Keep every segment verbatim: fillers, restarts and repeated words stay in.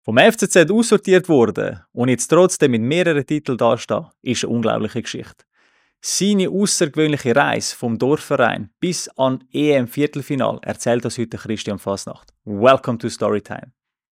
Vom F C Z aussortiert worden und jetzt trotzdem mit mehreren Titeln dastehen, ist eine unglaubliche Geschichte. Seine außergewöhnliche Reise vom Dorfverein bis an E M-Viertelfinal erzählt uns heute Christian Fasnacht. Welcome to Storytime.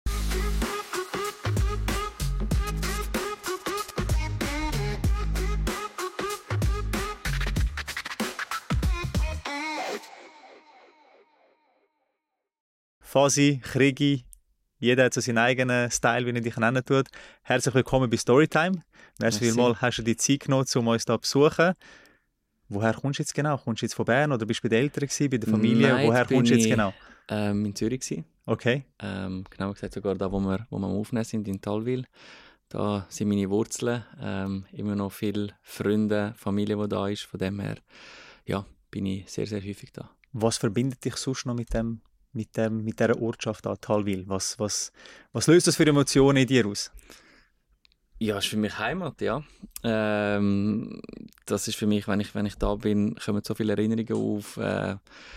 Fasi, Krigi, jeder hat so seinen eigenen Style, wie er dich nennen tut. Herzlich willkommen bei Storytime. Merci vielmals, hast du die Zeit genommen, um uns hier zu besuchen. Woher kommst du jetzt genau? Kommst du jetzt von Bern oder bist du bei den Eltern gewesen, bei der Familie? Nein, Woher kommst du jetzt ich, genau? Ähm, in Zürich gewesen. Okay. Ähm, genau gesagt sogar da, wo wir, wo wir am Aufnehmen sind, in Talwil. Da sind meine Wurzeln. Ähm, immer noch viele Freunde, Familie, die da ist. Von dem her ja, bin ich sehr, sehr häufig da. Was verbindet dich sonst noch mit dem? Mit, dem, mit dieser Ortschaft an Talwil? Was, was, was löst das für Emotionen in dir aus? Ja, es ist für mich Heimat, ja. Ähm, das ist für mich, wenn ich, wenn ich da bin, kommen so viele Erinnerungen auf. Äh,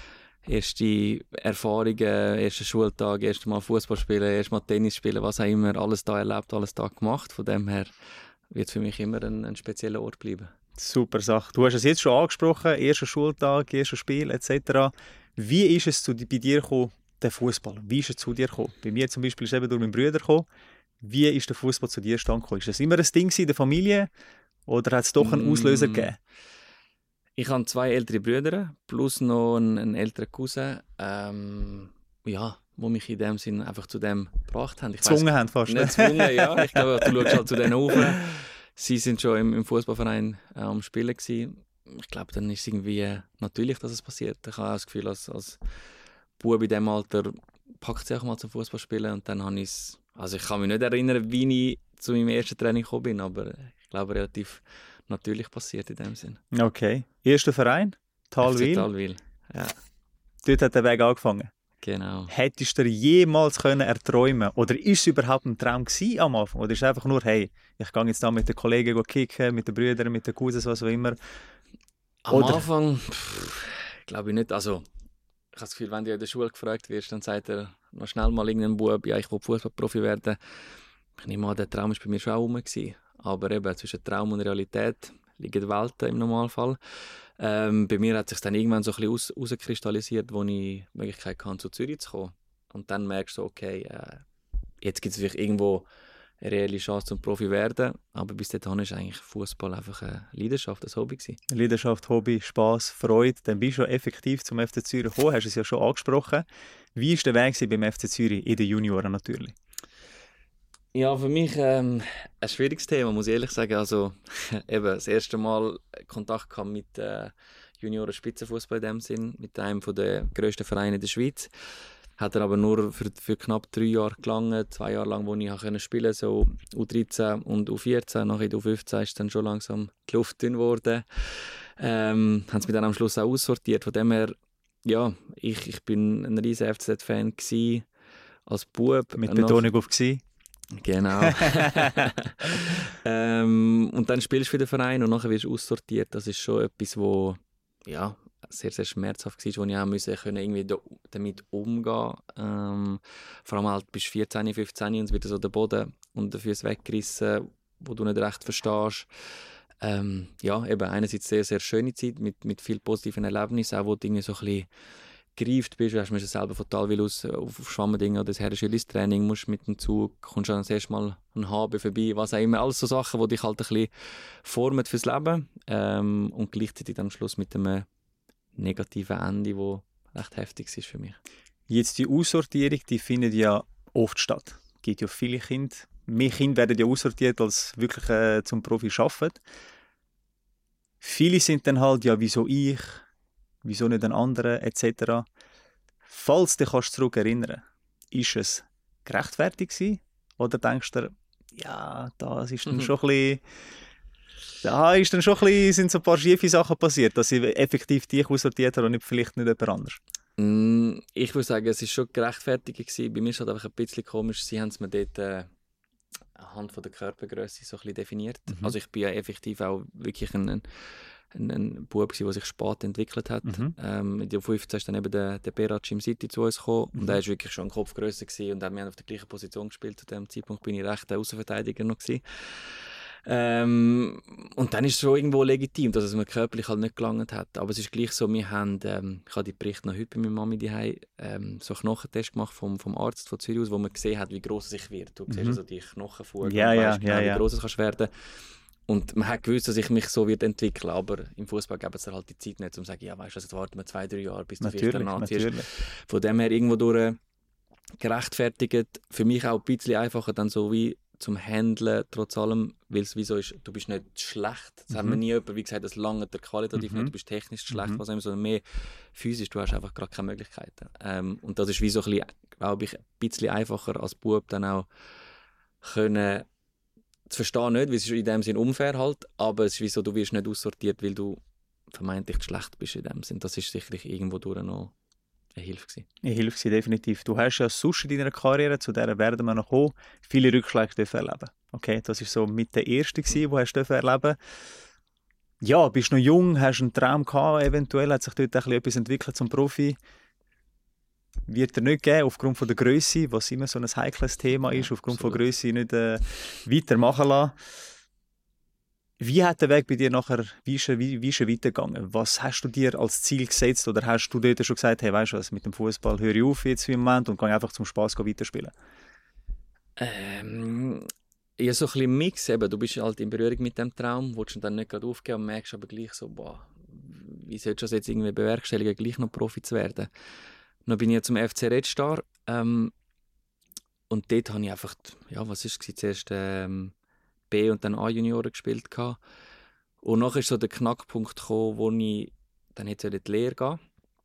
erste Erfahrungen, erster Schultag, erste Mal Fußball spielen, erste Mal Tennis spielen, was auch immer. Alles da erlebt, alles da gemacht. Von dem her wird es für mich immer ein, ein spezieller Ort bleiben. Super Sache. Du hast es jetzt schon angesprochen, erster Schultag, erstes Spiel et cetera. Wie ist es zu, bei dir gekommen, der Fußball? Wie ist es zu dir gekommen? Bei mir zum Beispiel ist es eben durch meinen Bruder gekommen. Wie ist der Fußball zu dir stand gekommen? Ist das immer ein Ding in der Familie oder hat es doch einen Auslöser Mm. gegeben? Ich habe zwei ältere Brüder plus noch einen, einen älteren Cousin, ähm, ja, die mich in dem Sinn einfach zu dem gebracht haben. Ich Gezwungen haben fast. Nicht gezwungen, ja. Ich glaube, du schaust halt zu denen auf. Sie sind schon im, im Fußballverein äh, am Spielen gewesen. Ich glaube, dann ist es irgendwie äh, natürlich, dass es passiert. Ich habe auch das Gefühl, als, als Bub in diesem Alter packt sie auch mal zum Fußball spielen und dann habe ich es, also ich kann mich nicht erinnern, wie ich zu meinem ersten Training gekommen bin, aber ich glaube, relativ natürlich passiert in dem Sinn. Okay. Erster Verein? Talwil? Talwil, ja. Dort hat der Weg angefangen. Genau. Hättest du dir jemals können erträumen oder ist es überhaupt ein Traum gewesen am Anfang? Oder ist es einfach nur, hey, ich gehe jetzt da mit den Kollegen kicken, mit den Brüdern, mit den Cousins, was auch immer? Am Oder? Anfang glaube ich nicht. Also, ich habe das Gefühl, wenn du in der Schule gefragt wirst, dann sagt er noch schnell mal irgendein Bub, ja, ich will Fußballprofi werden. Ich nehme an, der Traum war bei mir schon auch rum gewesen. Aber eben zwischen Traum und Realität liegen Welten im Normalfall. Ähm, bei mir hat sich dann irgendwann so ein bisschen aus, rauskristallisiert, wo ich die Möglichkeit hatte, zu Zürich zu kommen. Und dann merkst du, okay, äh, jetzt gibt es vielleicht irgendwo eine reelle Chance zum Profi werden, aber bis dahin war eigentlich Fußball einfach eine Leidenschaft, ein Hobby gewesen. Leidenschaft, Hobby, Spass, Freude. Dann bist du effektiv zum F C Zürich gekommen, hast es ja schon angesprochen. Wie war der Weg beim F C Zürich in den Junioren natürlich? Ja, für mich ähm, ein schwieriges Thema, muss ich ehrlich sagen. Also eben das erste Mal Kontakt gehabt mit äh, Junioren-Spitzenfußball in dem Sinn, mit einem der grössten Vereine der Schweiz. Hat er aber nur für, für knapp drei Jahre gelangt, zwei Jahre lang, wo ich spielen konnte, so U dreizehn und U vierzehn. Nach U fünfzehn ist dann schon langsam die Luft dünn geworden. Ähm, haben sie mich dann am Schluss auch aussortiert. Von dem her, ja, ich, ich bin ein riesen F C Z-Fan gewesen, als Bub. Mit Betonung auf «gsi». Genau. ähm, und dann spielst du für den Verein und nachher wirst du aussortiert. Das ist schon etwas, wo ja, sehr, sehr schmerzhaft war, wo ich auch müssen, können irgendwie da, damit umgehen ähm, vor allem halt bist du vierzehn, fünfzehn und es wird so der Boden und dafür weggerissen, wo du nicht recht verstehst. Ähm, ja, eben einerseits sehr, sehr schöne Zeit mit, mit vielen positiven Erlebnissen, auch wo du irgendwie so ein bisschen gereift bist, du hast selber von Talwil aus auf Schwammendingen oder das Herrenschülis-Training, musst mit dem Zug, kommst dann das erste Mal an H B vorbei, was auch immer, alles so Sachen, die dich halt ein bisschen formen fürs Leben ähm, und gleichzeitig dann am Schluss mit einem negativen Ende, das recht heftig ist für mich. Jetzt die Aussortierung, die findet ja oft statt. Es gibt ja viele Kinder, mehr Kinder werden ja aussortiert, als wirklich äh, zum Profi arbeiten. Viele sind dann halt, ja, wieso ich, wieso nicht ein anderer, et cetera. Falls du dich zurück erinnern, ist es gerechtfertigt gewesen? Oder denkst du, ja, das ist dann mhm. schon ein bisschen, da ist dann schon ein bisschen, sind so ein paar schiefe Sachen passiert, dass sie effektiv dich aussortiert haben und nicht, vielleicht nicht jemand anderes? Mm, ich würde sagen, es war schon gerechtfertigt gewesen. Bei mir ist es halt einfach ein bisschen komisch, sie haben es mir dort äh, anhand von der Körpergröße so ein bisschen definiert. Mhm. Also ich bin ja effektiv auch wirklich ein, ein ein, ein Bub, der sich spät entwickelt hat. Mhm. Ähm, in der fünfzehn ist dann eben der, der Berat Jim City zu uns gekommen Mhm. und er war wirklich schon ein Kopf grösser gewesen und wir haben auf der gleichen Position gespielt. Zu dem Zeitpunkt bin ich recht der Außenverteidiger noch gewesen. Ähm, und dann ist es schon irgendwo legitim, dass es mir körperlich halt nicht gelangt hat. Aber es ist gleich so, wir haben, ähm, ich habe die Berichte noch heute bei meiner Mami daheim, ähm, so einen Knochentest gemacht vom, vom Arzt von Zürich aus, wo man gesehen hat, wie gross es wird. Du mhm. siehst also die Knochenfugen ja, und ja, weißt genau, ja, ja. wie gross es kannst werden. Und man hat gewusst, dass ich mich so wird entwickeln, aber im Fußball geben es halt die Zeit nicht, um zu sagen, ja, weißt du, jetzt warten wir zwei, drei Jahre, bis du vielleicht dann anziehst. Von dem her irgendwo durch gerechtfertigt, für mich auch ein bisschen einfacher dann so wie zum Handeln, trotz allem, weil es wie so ist, du bist nicht schlecht. Das mhm. haben wir nie jemand, wie gesagt, das lange der qualitativ mhm. nicht, du bist technisch schlecht, mhm. was immer, sondern mehr physisch, du hast einfach gerade keine Möglichkeiten. Ähm, und das ist wie so ein bisschen, glaube ich, ein bisschen einfacher als Bub dann auch können zu verstehen, nicht, weil es ist in dem Sinn unfair halt, aber es ist wie so, du wirst nicht aussortiert, weil du vermeintlich schlecht bist in dem Sinn. Das ist sicherlich irgendwo durch noch eine Hilfe gewesen. Eine Hilfe gewesen, definitiv. Du hast ja sonst in deiner Karriere, zu der werden wir noch kommen, viele Rückschläge erleben. Okay, das ist so mit der erste gewesen, wo hast du erleben. Ja, bist noch jung, hast einen Traum gehabt, eventuell hat sich dort etwas entwickelt zum Profi. Wird er nicht geben, aufgrund von der Größe, was immer so ein heikles Thema ist, ja, aufgrund absolut. Von Größe nicht äh, weitermachen lassen. Wie hat der Weg bei dir nachher, wie ist er, wie, wie ist er weitergegangen? Was hast du dir als Ziel gesetzt oder hast du dort schon gesagt, hey, weißt du was, mit dem Fußball höre ich auf jetzt für einen Moment und gehe einfach zum Spass weiterspielen? Ähm, ja, so ein bisschen Mix eben. Du bist halt in Berührung mit dem Traum, willst du dann nicht gerade aufgeben und merkst aber gleich so, boah, wie sollst du das jetzt irgendwie bewerkstelligen, gleich noch Profi zu werden? Dann bin ich ja zum F C Red Star ähm, und dort habe ich einfach, ja, was ist es, zuerst ähm, B- und dann A-Junioren gespielt gehabt. Und nachher ist so der Knackpunkt gekommen, wo ich dann hätte in die Lehre gehen.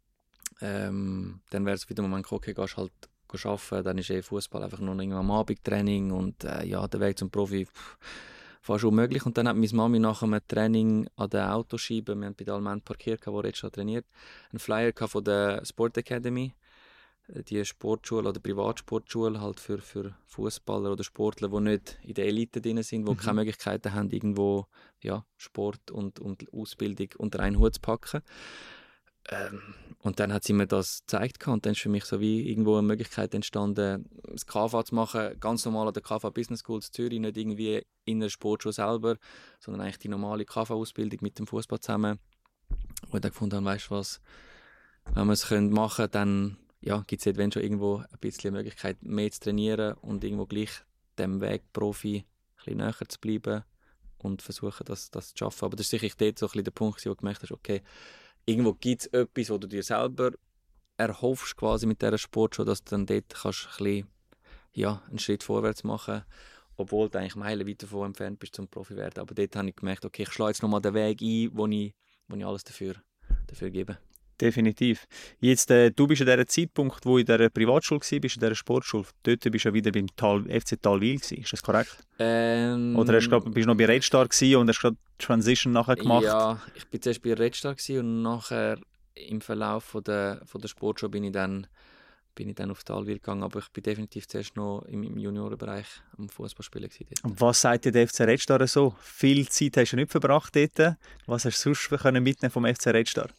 Ähm, dann wäre es wieder mal gekommen, okay, gehst halt arbeiten, dann ist eh Fußball einfach nur noch am Abendtraining und äh, ja, der Weg zum Profi pff, fast unmöglich. Und dann hat meine Mami nach einem Training an der Autoscheibe, wir haben bei der Almend parkiert, wo Red Star trainiert, einen Flyer von der Sport Academy, die Sportschule oder Privatsportschule halt für, für Fußballer oder Sportler, die nicht in der Elite drin sind, die mhm. keine Möglichkeiten haben, irgendwo ja, Sport und, und Ausbildung unter einen Hut zu packen. Ähm, und dann hat sie mir das gezeigt und dann ist für mich so wie irgendwo eine Möglichkeit entstanden, das K V zu machen, ganz normal an der K V Business School in Zürich, nicht irgendwie in der Sportschule selber, sondern eigentlich die normale K V-Ausbildung mit dem Fußball zusammen. Und ich dann gefunden habe, weißt du was, wenn wir es machen können, dann ja, gibt es wenn schon irgendwo ein bisschen die Möglichkeit, mehr zu trainieren und irgendwo gleich dem Weg Profi ein bisschen näher zu bleiben und versuchen, das, das zu schaffen. Aber das ist sicherlich dort so ein bisschen der Punkt, wo du gemerkt hast, okay, irgendwo gibt es etwas, wo du dir selber erhoffst, quasi mit dieser Sportschule, dass du dann dort kannst ein bisschen, ja, einen Schritt vorwärts machen, obwohl du eigentlich Meilen weit davon entfernt bist zum Profi werden. Aber dort habe ich gemerkt, okay, ich schlage jetzt nochmal den Weg ein, wo ich, wo ich alles dafür, dafür gebe. Definitiv. Jetzt, äh, du bist an diesem Zeitpunkt, wo du in dieser Privatschule warst, bist in dieser Sportschule, dort bist du ja wieder beim Tal, F C Talwil gewesen. Ist das korrekt? Ähm, Oder hast du, glaub, bist du noch bei Red Star gewesen und hast gerade die Transition nachher gemacht? Ja, ich war zuerst bei Red Star und nachher im Verlauf von der, von der Sportschule bin ich dann, bin ich dann auf Talwil gegangen, aber ich bin definitiv zuerst noch im, im Juniorenbereich am Fußballspielen gewesen. Und was sagt dir der F C Red Star so? Viel Zeit hast du nicht verbracht dort. Was hast du sonst mitnehmen vom F C Red Star?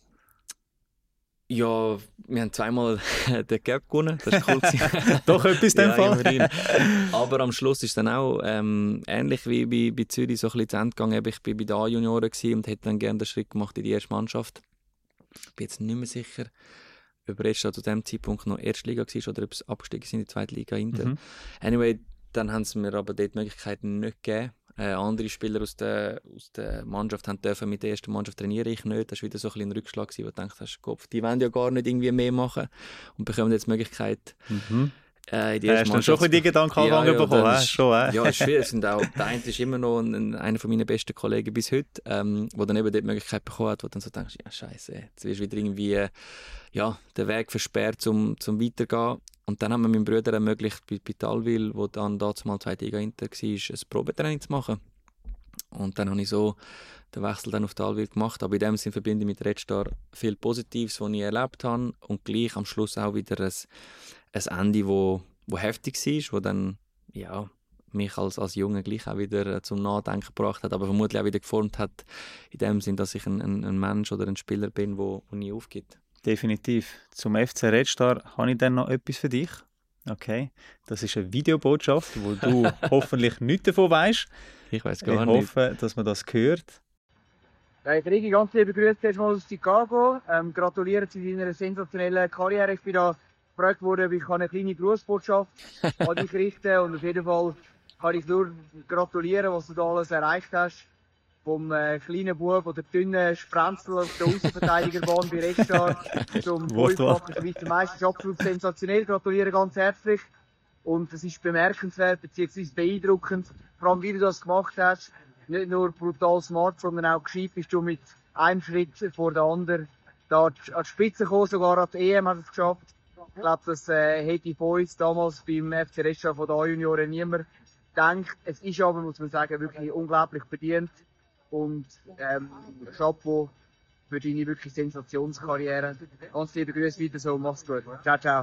Ja, wir haben zweimal den Cup gewonnen, das ist cool. Doch etwas in dem ja, Fall. Aber am Schluss ist es dann auch ähm, ähnlich wie bei, bei Zürich so ein bisschen zu Ende gegangen. Ich war bei den A-Junioren und hätte dann gerne den Schritt gemacht in die erste Mannschaft. Ich bin jetzt nicht mehr sicher, ob Red Star zu diesem Zeitpunkt noch Erstliga war oder ob es abgestiegen sind in die zweite Liga hinter. Mhm. Anyway, dann haben sie mir aber dort die Möglichkeiten nicht gegeben. Äh, andere Spieler aus der, aus der Mannschaft haben dürfen mit der ersten Mannschaft trainiere ich nicht. Das war wieder so ein, bisschen ein Rückschlag, wo du denkst, Kopf, die wollen ja gar nicht irgendwie mehr machen und bekommen jetzt die Möglichkeit, mhm. äh, in die erste Mannschaft. Hast du schon ein die Gedanken ja, ja, bekommen? Ist, schon, äh? Ja, ist schwierig. Sind auch, der eine ist immer noch ein, einer von meinen besten Kollegen bis heute, ähm, der dann eben die Möglichkeit bekommen hat, wo du dann so denkst, ja scheiße, jetzt wirst du wieder irgendwie ja, den Weg versperrt, um zum weiterzugehen. Und dann haben wir meinem Bruder ermöglicht, bei, bei Talwil, wo dann damals mal zweite Liga Inter war, ein Probetraining zu machen. Und dann habe ich so den Wechsel dann auf Talwil gemacht. Aber in dem Sinne verbinde ich mit Red Star viel Positives, was ich erlebt habe. Und gleich am Schluss auch wieder ein, ein Ende, wo, wo heftig war, wo dann, ja, mich als, als Junge gleich auch wieder äh, zum Nachdenken gebracht hat, aber vermutlich auch wieder geformt hat, in dem Sinn, dass ich ein, ein, ein Mensch oder ein Spieler bin, der nie aufgibt. Definitiv. Zum F C Red Star habe ich dann noch etwas für dich. Okay, das ist eine Videobotschaft, wo du hoffentlich nichts davon weißt. Ich weiß gar ich nicht. Ich hoffe, dass man das hört. Hey, Rigi, ganz liebe Grüße erstmal aus Chicago. Ähm, gratuliere zu deiner sensationellen Karriere. Ich bin da gefragt worden, ich kann eine kleine Grußbotschaft an dich richten. Und auf jeden Fall kann ich nur gratulieren, was du da alles erreicht hast. Vom äh, kleinen Bub oder dünnen Sprenzel auf der Außenverteidigerbahn bei Red Star zum fünffachen Schweizer Meister. Absolut sensationell. Gratuliere ganz herzlich. Und es ist bemerkenswert bzw. beeindruckend, vor allem wie du das gemacht hast. Nicht nur brutal smart, sondern auch gescheit bist du mit einem Schritt vor der anderen da an die Spitze gekommen, sogar an die E M hast du es geschafft. Ich glaube, das äh, hätte von uns damals beim F C Red Star von den A-Junioren niemand gedacht. Es ist aber, muss man sagen, wirklich unglaublich verdient. Und ähm, Chapeau für deine wirklich Sensationskarriere. Ganz liebe Grüße weiter so, mach's gut. Ciao, ciao.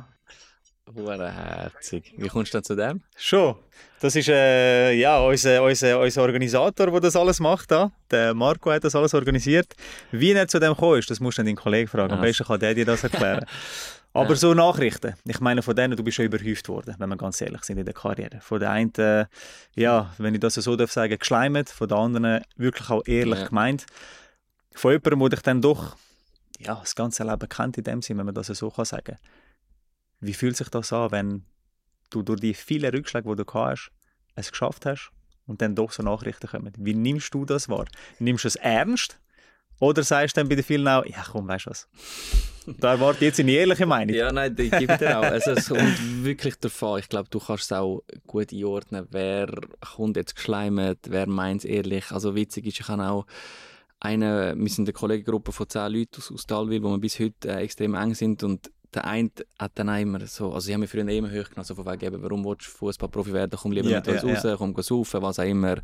Herzig. Wie kommst du denn zu dem? Schon. Das ist äh, ja, unser, unser, unser Organisator, der das alles macht. Da. Der Marco hat das alles organisiert. Wie er zu dem gekommen ist, das musst du deinen Kollegen fragen. Am besten kann der dir das erklären. Aber ja. So Nachrichten. Ich meine, von denen, du bist schon überhäuft worden, wenn wir ganz ehrlich sind in der Karriere. Von der einen, äh, ja, wenn ich das so darf sagen, geschleimt. Von der anderen wirklich auch ehrlich ja. gemeint. Von jemandem, der dich dann doch ja, das ganze Leben kennt in dem Sinne, wenn man das so kann sagen. Wie fühlt sich das an, wenn du durch die vielen Rückschläge, die du gehabt hast, es geschafft hast und dann doch so Nachrichten kommen? Wie nimmst du das wahr? Nimmst du es ernst? Oder sagst du dann bei den vielen auch, ja komm, weißt du was? Da erwarte ich jetzt eine ehrliche Meinung. Ja, nein, die gebe dir auch. Also, es kommt wirklich davon. Ich glaube, du kannst es auch gut einordnen, wer kommt jetzt geschleimt, wer meint es ehrlich. Also witzig ist, ich kann auch eine, wir sind eine Kollegengruppe von zehn Leuten aus, aus Talwil, wo wir bis heute äh, extrem eng sind und der eine hat dann auch immer so, also ich habe mich früher immer hoch genommen, so von wegen, eben, warum willst du Fußballprofi werden, komm lieber ja, mit uns ja, raus, ja. komm saufen, was auch immer.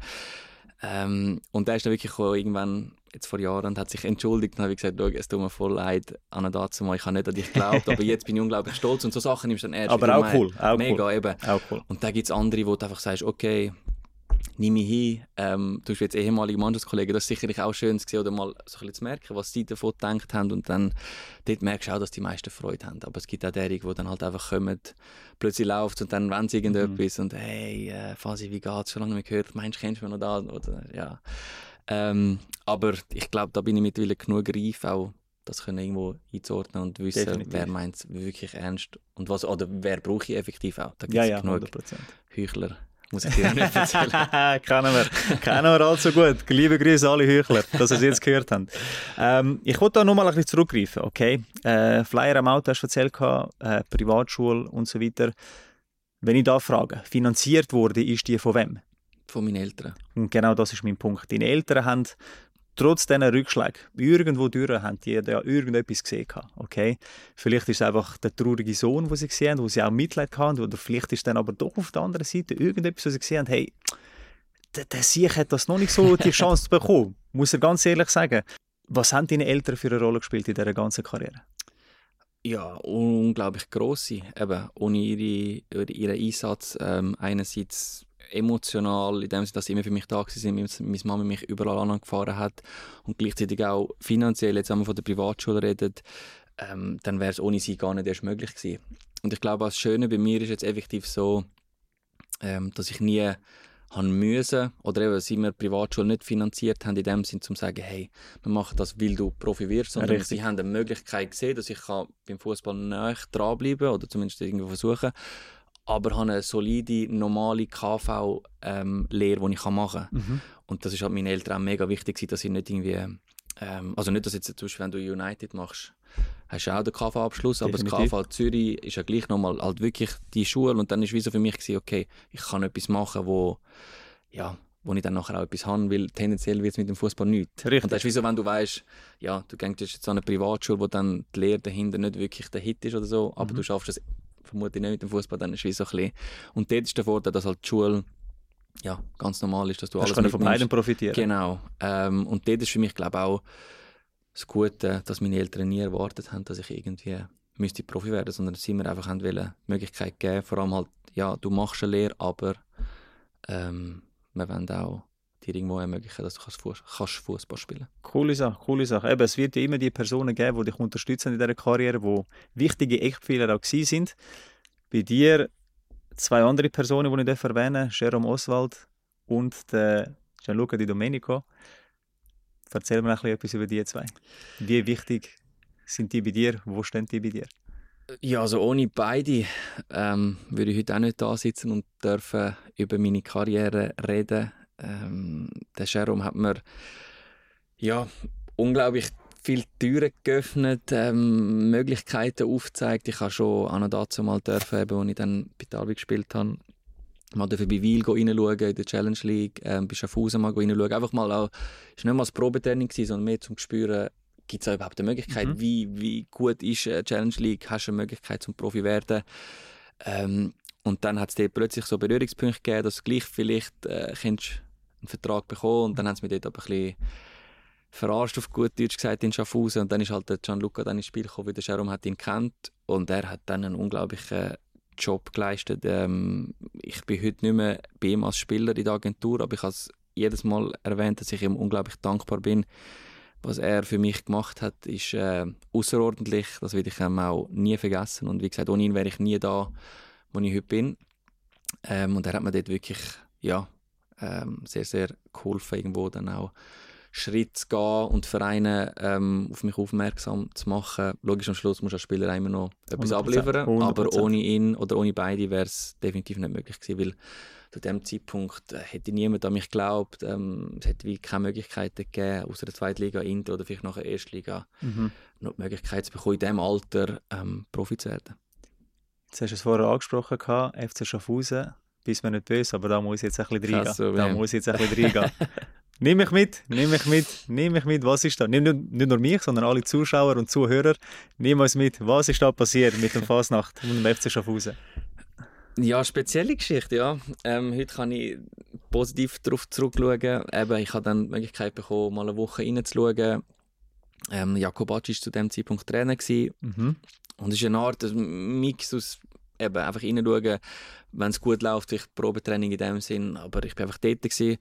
Ähm, und der ist dann wirklich irgendwann, jetzt vor Jahren, und hat sich entschuldigt und habe gesagt, es tut mir voll leid, an dazu mal, ich habe nicht an dich geglaubt, aber jetzt bin ich unglaublich stolz und so Sachen nimmst du dann ernst. Aber auch cool, auch mega, cool. Eben. Auch cool. Und dann gibt es andere, wo du einfach sagst, okay, nimm mich hin, ähm, du bist jetzt ehemalige Mannschaftskollegen, das ist sicherlich auch schön zu sehen oder mal so ein bisschen zu merken, was sie davon gedacht haben und dann dort merkst du auch, dass die meisten Freude haben, aber es gibt auch derige, die dann halt einfach kommen, plötzlich läuft und dann wollen sie irgendetwas mhm. und hey, äh, Fasi, wie geht's, schon lange nicht mehr gehört, meinst du, kennst du mich noch da? Oder, ja. ähm, aber ich glaube, da bin ich mittlerweile genug reif, auch das können irgendwo einzuordnen und wissen, Definitiv. Wer meint es wirklich ernst und was, oder wer brauche ich effektiv auch, da gibt es ja, ja, genug hundert Prozent. Heuchler. Muss ich dir nicht erzählen. Kennen wir. Kennen wir allzu gut. Liebe Grüße alle Heuchler, dass ihr es jetzt gehört habt. Ähm, ich wollte da nochmal ein bisschen zurückgreifen. Okay? Äh, Flyer am Auto hast du erzählt, äh, Privatschule und so weiter. Wenn ich da frage, finanziert wurde, ist die von wem? Von meinen Eltern. Und genau das ist mein Punkt. Deine Eltern haben trotz diesen Rückschlägen, irgendwo durch, haben die ja irgendetwas gesehen. Okay? Vielleicht ist es einfach der traurige Sohn, den sie gesehen haben, wo sie auch Mitleid hatten, oder vielleicht ist dann aber doch auf der anderen Seite irgendetwas, wo sie gesehen haben, hey, der, der Sieg hat das noch nicht so die Chance bekommen. Muss ich ganz ehrlich sagen. Was haben deine Eltern für eine Rolle gespielt in dieser ganzen Karriere? Ja, unglaublich grosse. Eben, ohne ihre, ihren Einsatz ähm, einerseits emotional, in dem Sinne, dass sie immer für mich da waren, meine Mama mich überall angefahren hat und gleichzeitig auch finanziell, jetzt wenn wir von der Privatschule reden, ähm, dann wäre es ohne sie gar nicht erst möglich gewesen. Und ich glaube, das Schöne bei mir ist jetzt effektiv so, ähm, dass ich nie haben müssen, oder eben, sie mir die Privatschule nicht finanziert haben, in dem Sinne, um zu sagen, hey, wir machen das, weil du Profi wirst, sondern Richtig. Sie haben eine Möglichkeit gesehen, dass ich kann beim Fußball näher dranbleiben oder zumindest irgendwie versuchen, aber habe eine solide, normale K V-Lehre, ähm, die ich machen kann. Mhm. Und das ist halt meinen Eltern auch mega wichtig, dass ich nicht irgendwie, ähm, also nicht, dass jetzt zum Beispiel, wenn du United machst, hast du auch den K V-Abschluss, aber das K V Zürich ist ja gleich nochmal halt wirklich die Schule und dann war es wie so für mich gewesen, okay, ich kann etwas machen, wo, ja, wo ich dann nachher auch etwas habe, weil tendenziell wird es mit dem Fußball nichts. Richtig. Und das ist wie so, wenn du weißt, ja, du gehst jetzt an eine Privatschule, wo dann die Lehre dahinter nicht wirklich der Hit ist oder so, aber mhm. du schaffst es vermutlich nicht mit dem Fußball, dann ist es wie so ein bisschen. Und dort ist der Vorteil, dass halt die Schule ja, ganz normal ist, dass du das alles von beiden profitieren. Genau. Ähm, und dort ist für mich, glaube ich, auch das Gute, dass meine Eltern nie erwartet haben, dass ich irgendwie müsste Profi werden, sondern dass sie mir einfach haben wollen, die Möglichkeit geben, vor allem halt, ja, du machst eine Lehre, aber ähm, wir wollen auch dir irgendwo ermöglichen, dass du Fuß, kannst Fußball spielen kannst. Coole Sache, coole Sache. Eben, es wird ja immer die Personen geben, die dich unterstützen in dieser Karriere, die wichtige Eckpfeiler auch gewesen sind. Bei dir zwei andere Personen, die ich erwähnen darf, Jerome Oswald und der Gianluca Di Domenico. Erzähl mir ein bisschen etwas über die zwei. Wie wichtig sind die bei dir? Wo stehen die bei dir? Ja, also ohne beide ähm, würde ich heute auch nicht da sitzen und dürfen über meine Karriere reden. Ähm, der Jerome hat mir ja, unglaublich viele Türen geöffnet, ähm, Möglichkeiten aufgezeigt. Ich habe schon an und dazu mal dürfen, eben, als ich dann bei Talbi gespielt habe, mal bei Wil reinschauen in der Challenge League, ähm, bei Schaffhausen mal reinschauen. Einfach mal auch, es war nicht mal das Probetraining, sondern mehr zum Spüren, gibt es überhaupt eine Möglichkeit, mhm. wie, wie gut ist eine Challenge League, hast du eine Möglichkeit zum Profi werden. Ähm, und dann hat es dort plötzlich so Berührungspunkte gegeben, dass du gleich vielleicht äh, einen Vertrag bekommen und dann haben sie mich dort aber ein bisschen verarscht, auf gut Deutsch gesagt, in Schaffhausen. Und dann ist halt der Gianluca dann ins Spiel gekommen, weil der Jerome hat ihn kennt und er hat dann einen unglaublichen Job geleistet. Ähm, ich bin heute nicht mehr bei ihm als Spieler in der Agentur, aber ich habe es jedes Mal erwähnt, dass ich ihm unglaublich dankbar bin. Was er für mich gemacht hat, ist äh, außerordentlich. Das werde ich ihm auch nie vergessen. Und wie gesagt, ohne ihn wäre ich nie da, wo ich heute bin. Ähm, und er hat mir dort wirklich ja, ähm, sehr, sehr geholfen, irgendwo dann auch Schritt zu gehen und Vereine ähm, auf mich aufmerksam zu machen. Logisch, am Schluss muss als Spieler immer noch etwas hundert Prozent, abliefern, hundert Prozent. aber ohne ihn oder ohne beide wäre es definitiv nicht möglich gewesen, weil zu diesem Zeitpunkt äh, hätte niemand an mich geglaubt. Ähm, es hätte wie keine Möglichkeiten gegeben, außer der Zweitliga, Inter oder vielleicht nachher Erstliga, mhm. noch die Möglichkeit zu bekommen, in diesem Alter ähm, Profi zu werden. Jetzt hast du es vorher angesprochen, F C Schaffhausen. Bist mir nicht böse, aber da muss ich jetzt ein bisschen reingehen. So, da muss ich jetzt ein bisschen reingehen. Nimm mich mit, nimm mich mit, nimm mich mit, was ist da? Nimm nicht, nicht nur mich, sondern alle Zuschauer und Zuhörer. Nimm uns mit, was ist da passiert mit dem Fasnacht und dem F C Schaffhausen? Ja, spezielle Geschichte, ja. Ähm, heute kann ich positiv darauf zurückschauen. Eben, ich habe dann die Möglichkeit bekommen, mal eine Woche reinzuschauen. Ähm, Jakob Bacci war zu diesem Zeitpunkt Trainer. Mhm. Und es ist eine Art ein Mix aus eben einfach reinschauen, wenn es gut läuft, ich Probetraining in dem Sinn, aber ich war einfach dort gewesen.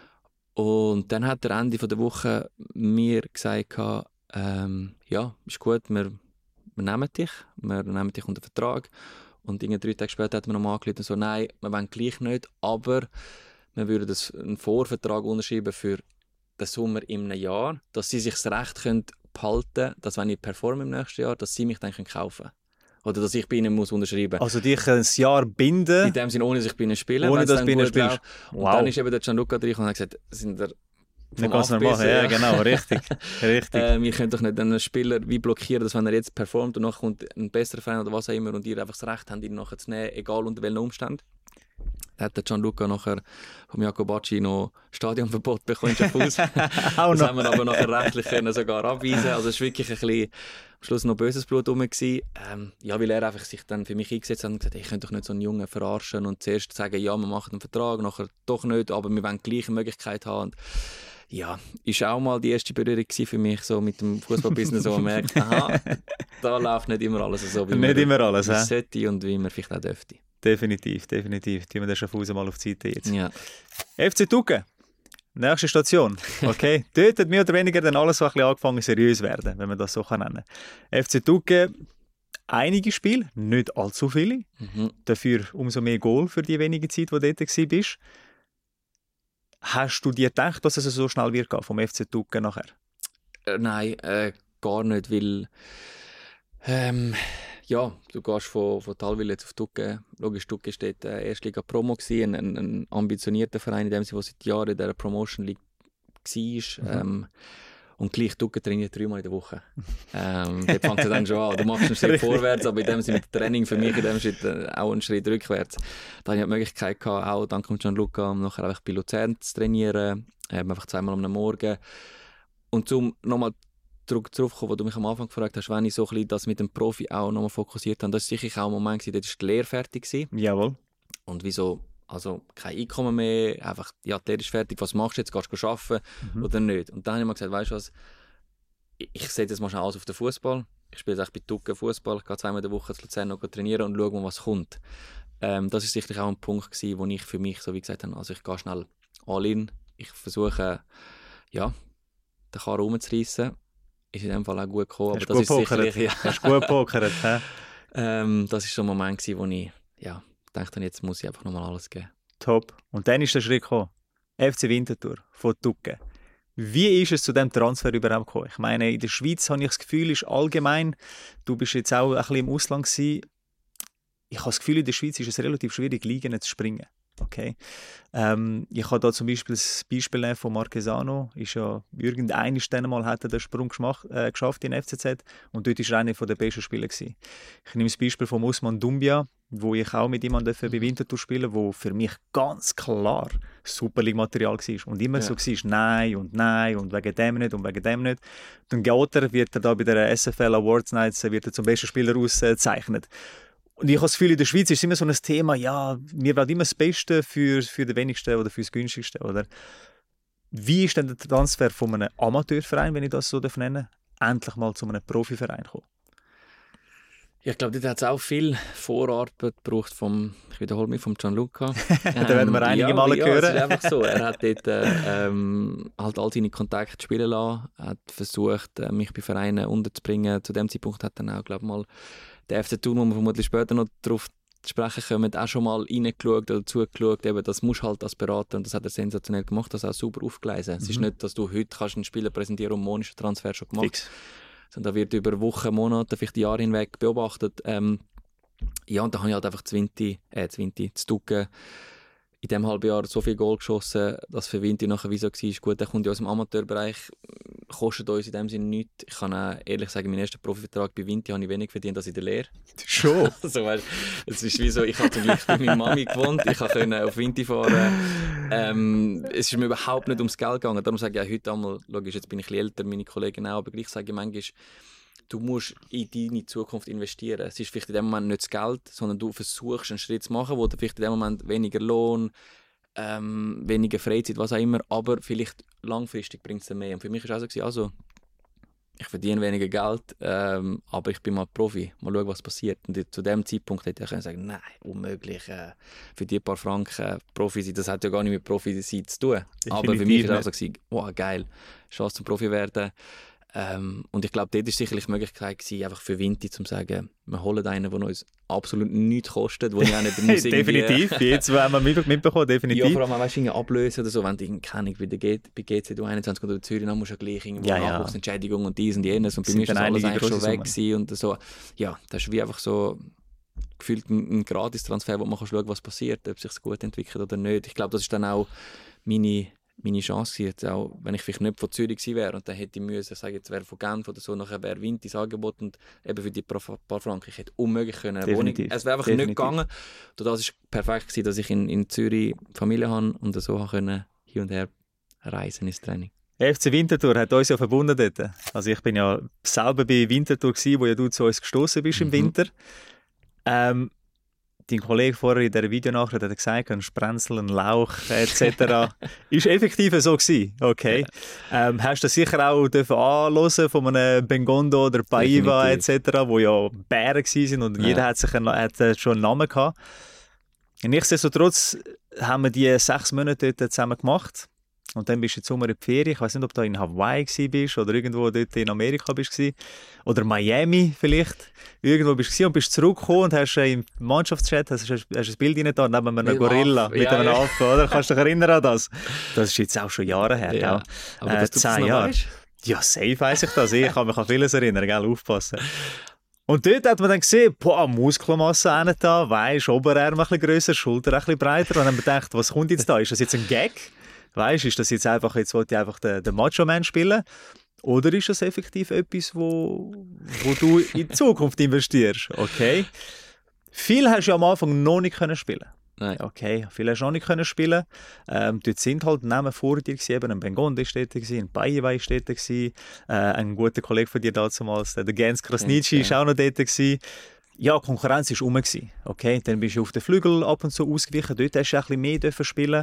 Und dann hat der Ende der Woche mir gesagt, ähm, ja, ist gut, wir, wir nehmen dich, wir nehmen dich unter Vertrag. Und drei Tage später hat man noch mal angerufen und so, nein, wir wollen gleich nicht, aber wir würden das, einen Vorvertrag unterschreiben für den Sommer in einem Jahr, dass sie sich das Recht können behalten können, dass wenn ich performe im nächsten Jahr, dass sie mich dann kaufen können. Oder dass ich bei ihnen muss unterschreiben muss. Also dich ein Jahr binden? In dem Sinne, ohne dass ich bei ihnen spiele. Ohne dass du bei ihnen spielst. Wow. Und dann ist eben der Gianluca drin und hat gesagt, sind der vom kannst du machen, ja, genau, richtig. richtig. äh, wir können doch nicht einen Spieler wie blockieren, dass wenn er jetzt performt und nachher kommt ein besserer Verein oder was auch immer und ihr einfach das Recht habt, ihn nachher zu nehmen, egal unter welchen Umständen. Da hat der Gianluca nachher vom Jakob Bacci noch Stadionverbot bekommen in Schaffhausen. Das haben wir aber nachher rechtlich können sogar abweisen. Also es war wirklich ein bisschen am Schluss noch böses Blut rum. Ähm, ja, weil er einfach sich dann für mich eingesetzt hat und gesagt, ich könnte doch nicht so einen Jungen verarschen und zuerst sagen, ja, wir machen einen Vertrag, nachher doch nicht, aber wir wollen gleich eine Möglichkeit haben. Und ja, ist auch mal die erste Berührung für mich so mit dem Fußballbusiness, wo man merkt, aha, da läuft nicht immer alles so, wie nicht man immer alles, wie sollte und wie man vielleicht auch dürfte. Definitiv, definitiv. Tun wir den Schaffhausen mal auf die Seite jetzt. Ja. F C Tucken, nächste Station. Okay, dort hat mehr oder weniger dann alles so ein bisschen angefangen seriös zu werden, wenn man das so nennen kann. F C Tucken, einige Spiele, nicht allzu viele. Mhm. Dafür umso mehr Goal für die wenige Zeit, die du dort warst. Hast du dir gedacht, dass es so schnell wird gehen vom F C Tucken nachher? Äh, nein, äh, gar nicht, weil ähm, ja, du gehst von, von Thalwil jetzt auf Tucken. Logisch, Tucken war dort äh, Erstliga Promo gewesen, ein, ein ambitionierter Verein, in dem sie seit Jahren in dieser Promotion League war. Mhm. Ähm, und gleich Tucken trainiert dreimal in der Woche. Ähm, dort fängt es dann schon an. Du machst einen Schritt vorwärts, aber in dem Sinne mit Training für mich in dem Schritt äh, auch einen Schritt rückwärts. Da hatte ich die Möglichkeit gehabt, auch dank Gianluca, um nachher einfach bei Luzern zu trainieren, ähm, einfach zweimal am Morgen. Und um nochmal zurück darauf kommen, wo du mich am Anfang gefragt hast, wenn ich so ein bisschen das mit dem Profi auch nochmal fokussiert habe, das war sicher auch ein Moment, da war die Lehre fertig gewesen. Jawohl. Und wieso? Also kein Einkommen mehr, einfach, ja, die Lehre ist fertig, was machst du jetzt? Gehst du arbeiten mhm. oder nicht? Und dann habe ich mir gesagt, weißt du was, ich, ich setze jetzt mal schnell alles auf den Fußball. Ich spiele jetzt bei Tucken Fußball, gehe zweimal in der Woche zu Luzern noch trainieren und schaue mal, was kommt. ähm, das ist sicherlich auch ein Punkt gewesen, wo ich für mich so wie gesagt habe, also ich gehe schnell all in, ich versuche, ja, den Karren rumzureissen. Ist in dem Fall auch gut gekommen. Hast aber du gut pokert? Ja. Hast du gut pokert, hä? ähm, das war so ein Moment gewesen, wo ich ja, dachte, jetzt muss ich einfach nochmal alles geben. Top. Und dann ist der Schritt gekommen. F C Winterthur von Tucken. Wie ist es zu diesem Transfer überhaupt gekommen? Ich meine, in der Schweiz habe ich das Gefühl, ist allgemein, du bist jetzt auch ein bisschen im Ausland gewesen. Ich habe das Gefühl, in der Schweiz ist es relativ schwierig, Ligen zu springen. Okay. Ähm, ich habe da zum Beispiel das Beispiel nehmen von Marquesano. Ist ja irgendeiner mal hat er den Sprung geschmacht, äh, geschafft in F C Z und dort war er einer der besten Spieler gewesen. Ich nehme das Beispiel von Usman Doumbia, wo ich auch mit ihm bei Winterthur spielen, wo für mich ganz klar Super League-Material war und immer ja. so war, nein und nein und wegen dem nicht und wegen dem nicht. Dann geht er, wird er da bei der S F L Awards Nights wird er zum besten Spieler ausgezeichnet. Und ich habe das Gefühl, in der Schweiz ist immer so ein Thema, ja, wir wollen immer das Beste für, für den wenigsten oder für das günstigste. Oder? Wie ist denn der Transfer von einem Amateurverein, wenn ich das so nennen darf, endlich mal zu einem Profiverein gekommen? Ja, ich glaube, dort hat es auch viel Vorarbeit gebraucht vom, ich wiederhole mich, vom Gianluca. Da werden wir einige ja, Male ja, hören. Es ist einfach so. Er hat dort äh, ähm, halt all seine Kontakte spielen lassen, hat versucht, äh, mich bei Vereinen unterzubringen. Zu dem Zeitpunkt hat dann auch, glaube ich, mal der F C Thun, wo wir vermutlich später noch darauf sprechen können, auch schon mal reingeschaut oder zugeschaut. Eben, das musst halt als Berater, und das hat er sensationell gemacht, das auch super aufgelesen. Mhm. Es ist nicht, dass du heute kannst einen Spieler präsentieren und morgen ist der Transfer schon gemacht. Fix. Sondern da wird über Wochen, Monate, vielleicht Jahre hinweg beobachtet. Ähm, ja, und da habe ich halt einfach zwanzig, äh, zwanzig, zu Tucken in diesem halben Jahr so viel Goal geschossen, dass für Vinti nachher wie so war, gut, der kommt ja aus dem Amateurbereich, kostet uns in dem Sinne nichts. Ich kann auch ehrlich sagen, meinen ersten Profivertrag bei Vinti habe ich wenig verdient als in der Lehre. Schon? Also, weißt, es ist wie so, ich habe zum Glück bei meiner Mami gewohnt, ich konnte auf Vinti fahren. Ähm, es ist mir überhaupt nicht ums Geld gegangen. Darum sage ich auch heute einmal, logisch, jetzt bin ich ein bisschen älter, meine Kollegen auch, aber gleich sage ich manchmal, du musst in deine Zukunft investieren. Es ist vielleicht in dem Moment nicht das Geld, sondern du versuchst einen Schritt zu machen, wo du vielleicht in dem Moment weniger Lohn, ähm, weniger Freizeit, was auch immer, aber vielleicht langfristig bringt es dir mehr. Und für mich war es auch so, also, ich verdiene weniger Geld, ähm, aber ich bin mal Profi. Mal schauen, was passiert. Und zu dem Zeitpunkt hätte ich sagen, nein, unmöglich, äh, für die paar Franken Profi sein, das hat ja gar nicht mit Profi sein zu tun. Definitiv aber für mich war es auch so, wow, geil, Chance zum Profi werden. Ähm, und ich glaube, dort war sicherlich die Möglichkeit gewesen, einfach für Vinti zu sagen, wir holen einen, der uns absolut nichts kostet, wo ich auch nicht muss definitiv, jetzt haben wir mitbekommen, definitiv. Ja, vor allem, weißt du, ablösen oder so, wenn du keine bei, der G- bei G C D einundzwanzig oder Zürich, dann musst du ja gleich irgendwo ja, ja. Nachwuchsentschädigung und dies und jenes und bei mir ist das alles eigentlich schon weg gewesen und so. Ja, das ist wie einfach so gefühlt ein, ein Gratis-Transfer, wo man kann schauen, was passiert, ob es sich gut entwickelt oder nicht. Ich glaube, das ist dann auch meine meine Chance jetzt auch, wenn ich vielleicht nicht von Zürich gewesen wäre und dann hätte ich müssen, sagen jetzt wäre von Genf oder so, nachher wäre Vintis Angebot und eben für die paar Franken, ich hätte unmöglich können eine Wohnung. Es wäre einfach Definitiv. nicht gegangen. Und das war perfekt gewesen, dass ich in, in Zürich Familie habe und so können hier und her reisen ins Training. F C Winterthur hat uns ja verbunden dort. Also ich bin ja selber bei Winterthur gewesen, wo ja du zu uns gestoßen bist mhm. im Winter. Ähm, Dein Kollege vorher in dieser Videonachricht hat gesagt, ein Sprenzel, ein Lauch et cetera ist effektiv so gewesen. Okay. Ähm, hast du das sicher auch anhören von einem Bengondo oder Paiva et cetera, wo ja Bären waren und ja. jeder hat, sich einen, hat schon einen Namen gehabt. Nichtsdestotrotz haben wir die sechs Monate dort zusammen gemacht. Und dann bist du im Sommer in die Ferien. Ich weiß nicht, ob du in Hawaii warst oder irgendwo dort in Amerika bist oder Miami vielleicht. Irgendwo bist du und bist zurückgekommen und hast im Mannschaftschat hast, hast, hast ein Bild rein da neben einem Gorilla Aff. mit ja, einem ja. Affen, oder? Kannst du dich erinnern an das? Das ist jetzt auch schon Jahre her, ja. Gell? Aber äh, zehn Jahre. Ja, safe weiss ich das. Ich kann mich an vieles erinnern, gell? Aufpassen. Und dort hat man dann gesehen, boah, Muskelmasse hinten da, weisst, Oberarm ein bisschen grösser, Schulter ein bisschen breiter. Und dann haben wir gedacht, was kommt jetzt da? Ist das jetzt ein Gag? Weißt, ist das jetzt einfach, jetzt wollte ich einfach den, den Macho-Man spielen? Oder ist das effektiv etwas, wo, wo du in die Zukunft investierst? Okay. Viel hast du ja am Anfang noch nicht können spielen. Nein. Okay, viel hast du noch nicht können spielen. Ähm, dort sind halt Namen vor dir gewesen, eben ein Bengondi war dort, ein Paiva war dort, äh, ein guter Kollege von dir damals, der Gens Krasnitschi war ja. auch noch dort gewesen. Ja, Konkurrenz war rum. Okay, dann bist du auf den Flügel ab und zu ausgewichen, dort hast du ein bisschen mehr dürfen spielen.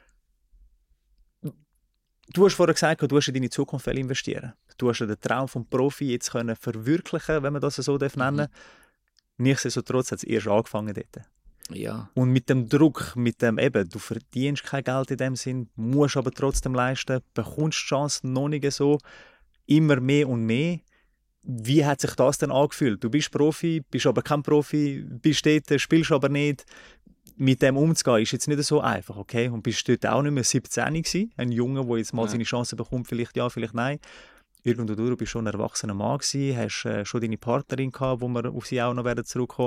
Du hast vorher gesagt, du hast in deine Zukunft investieren. Du hast den Traum vom Profi jetzt können verwirklichen, wenn man das so nennen darf. Mhm. Nichtsdestotrotz hat es erst angefangen dort. Ja. Und mit dem Druck, mit dem eben, du verdienst kein Geld in dem Sinn, musst aber trotzdem leisten, bekommst die Chance noch nicht so, immer mehr und mehr. Wie hat sich das denn angefühlt? Du bist Profi, bist aber kein Profi, bist dort, spielst aber nicht. Mit dem umzugehen ist jetzt nicht so einfach, okay? Und bist dort auch nicht mehr siebzehn gewesen, ein Junge, der jetzt mal ja. seine Chance bekommt, vielleicht ja, vielleicht nein. Irgendwo durch, du bist schon ein erwachsener Mann gewesen, hast äh, schon deine Partnerin gehabt, wo wir auf sie auch noch werden zurückkommen.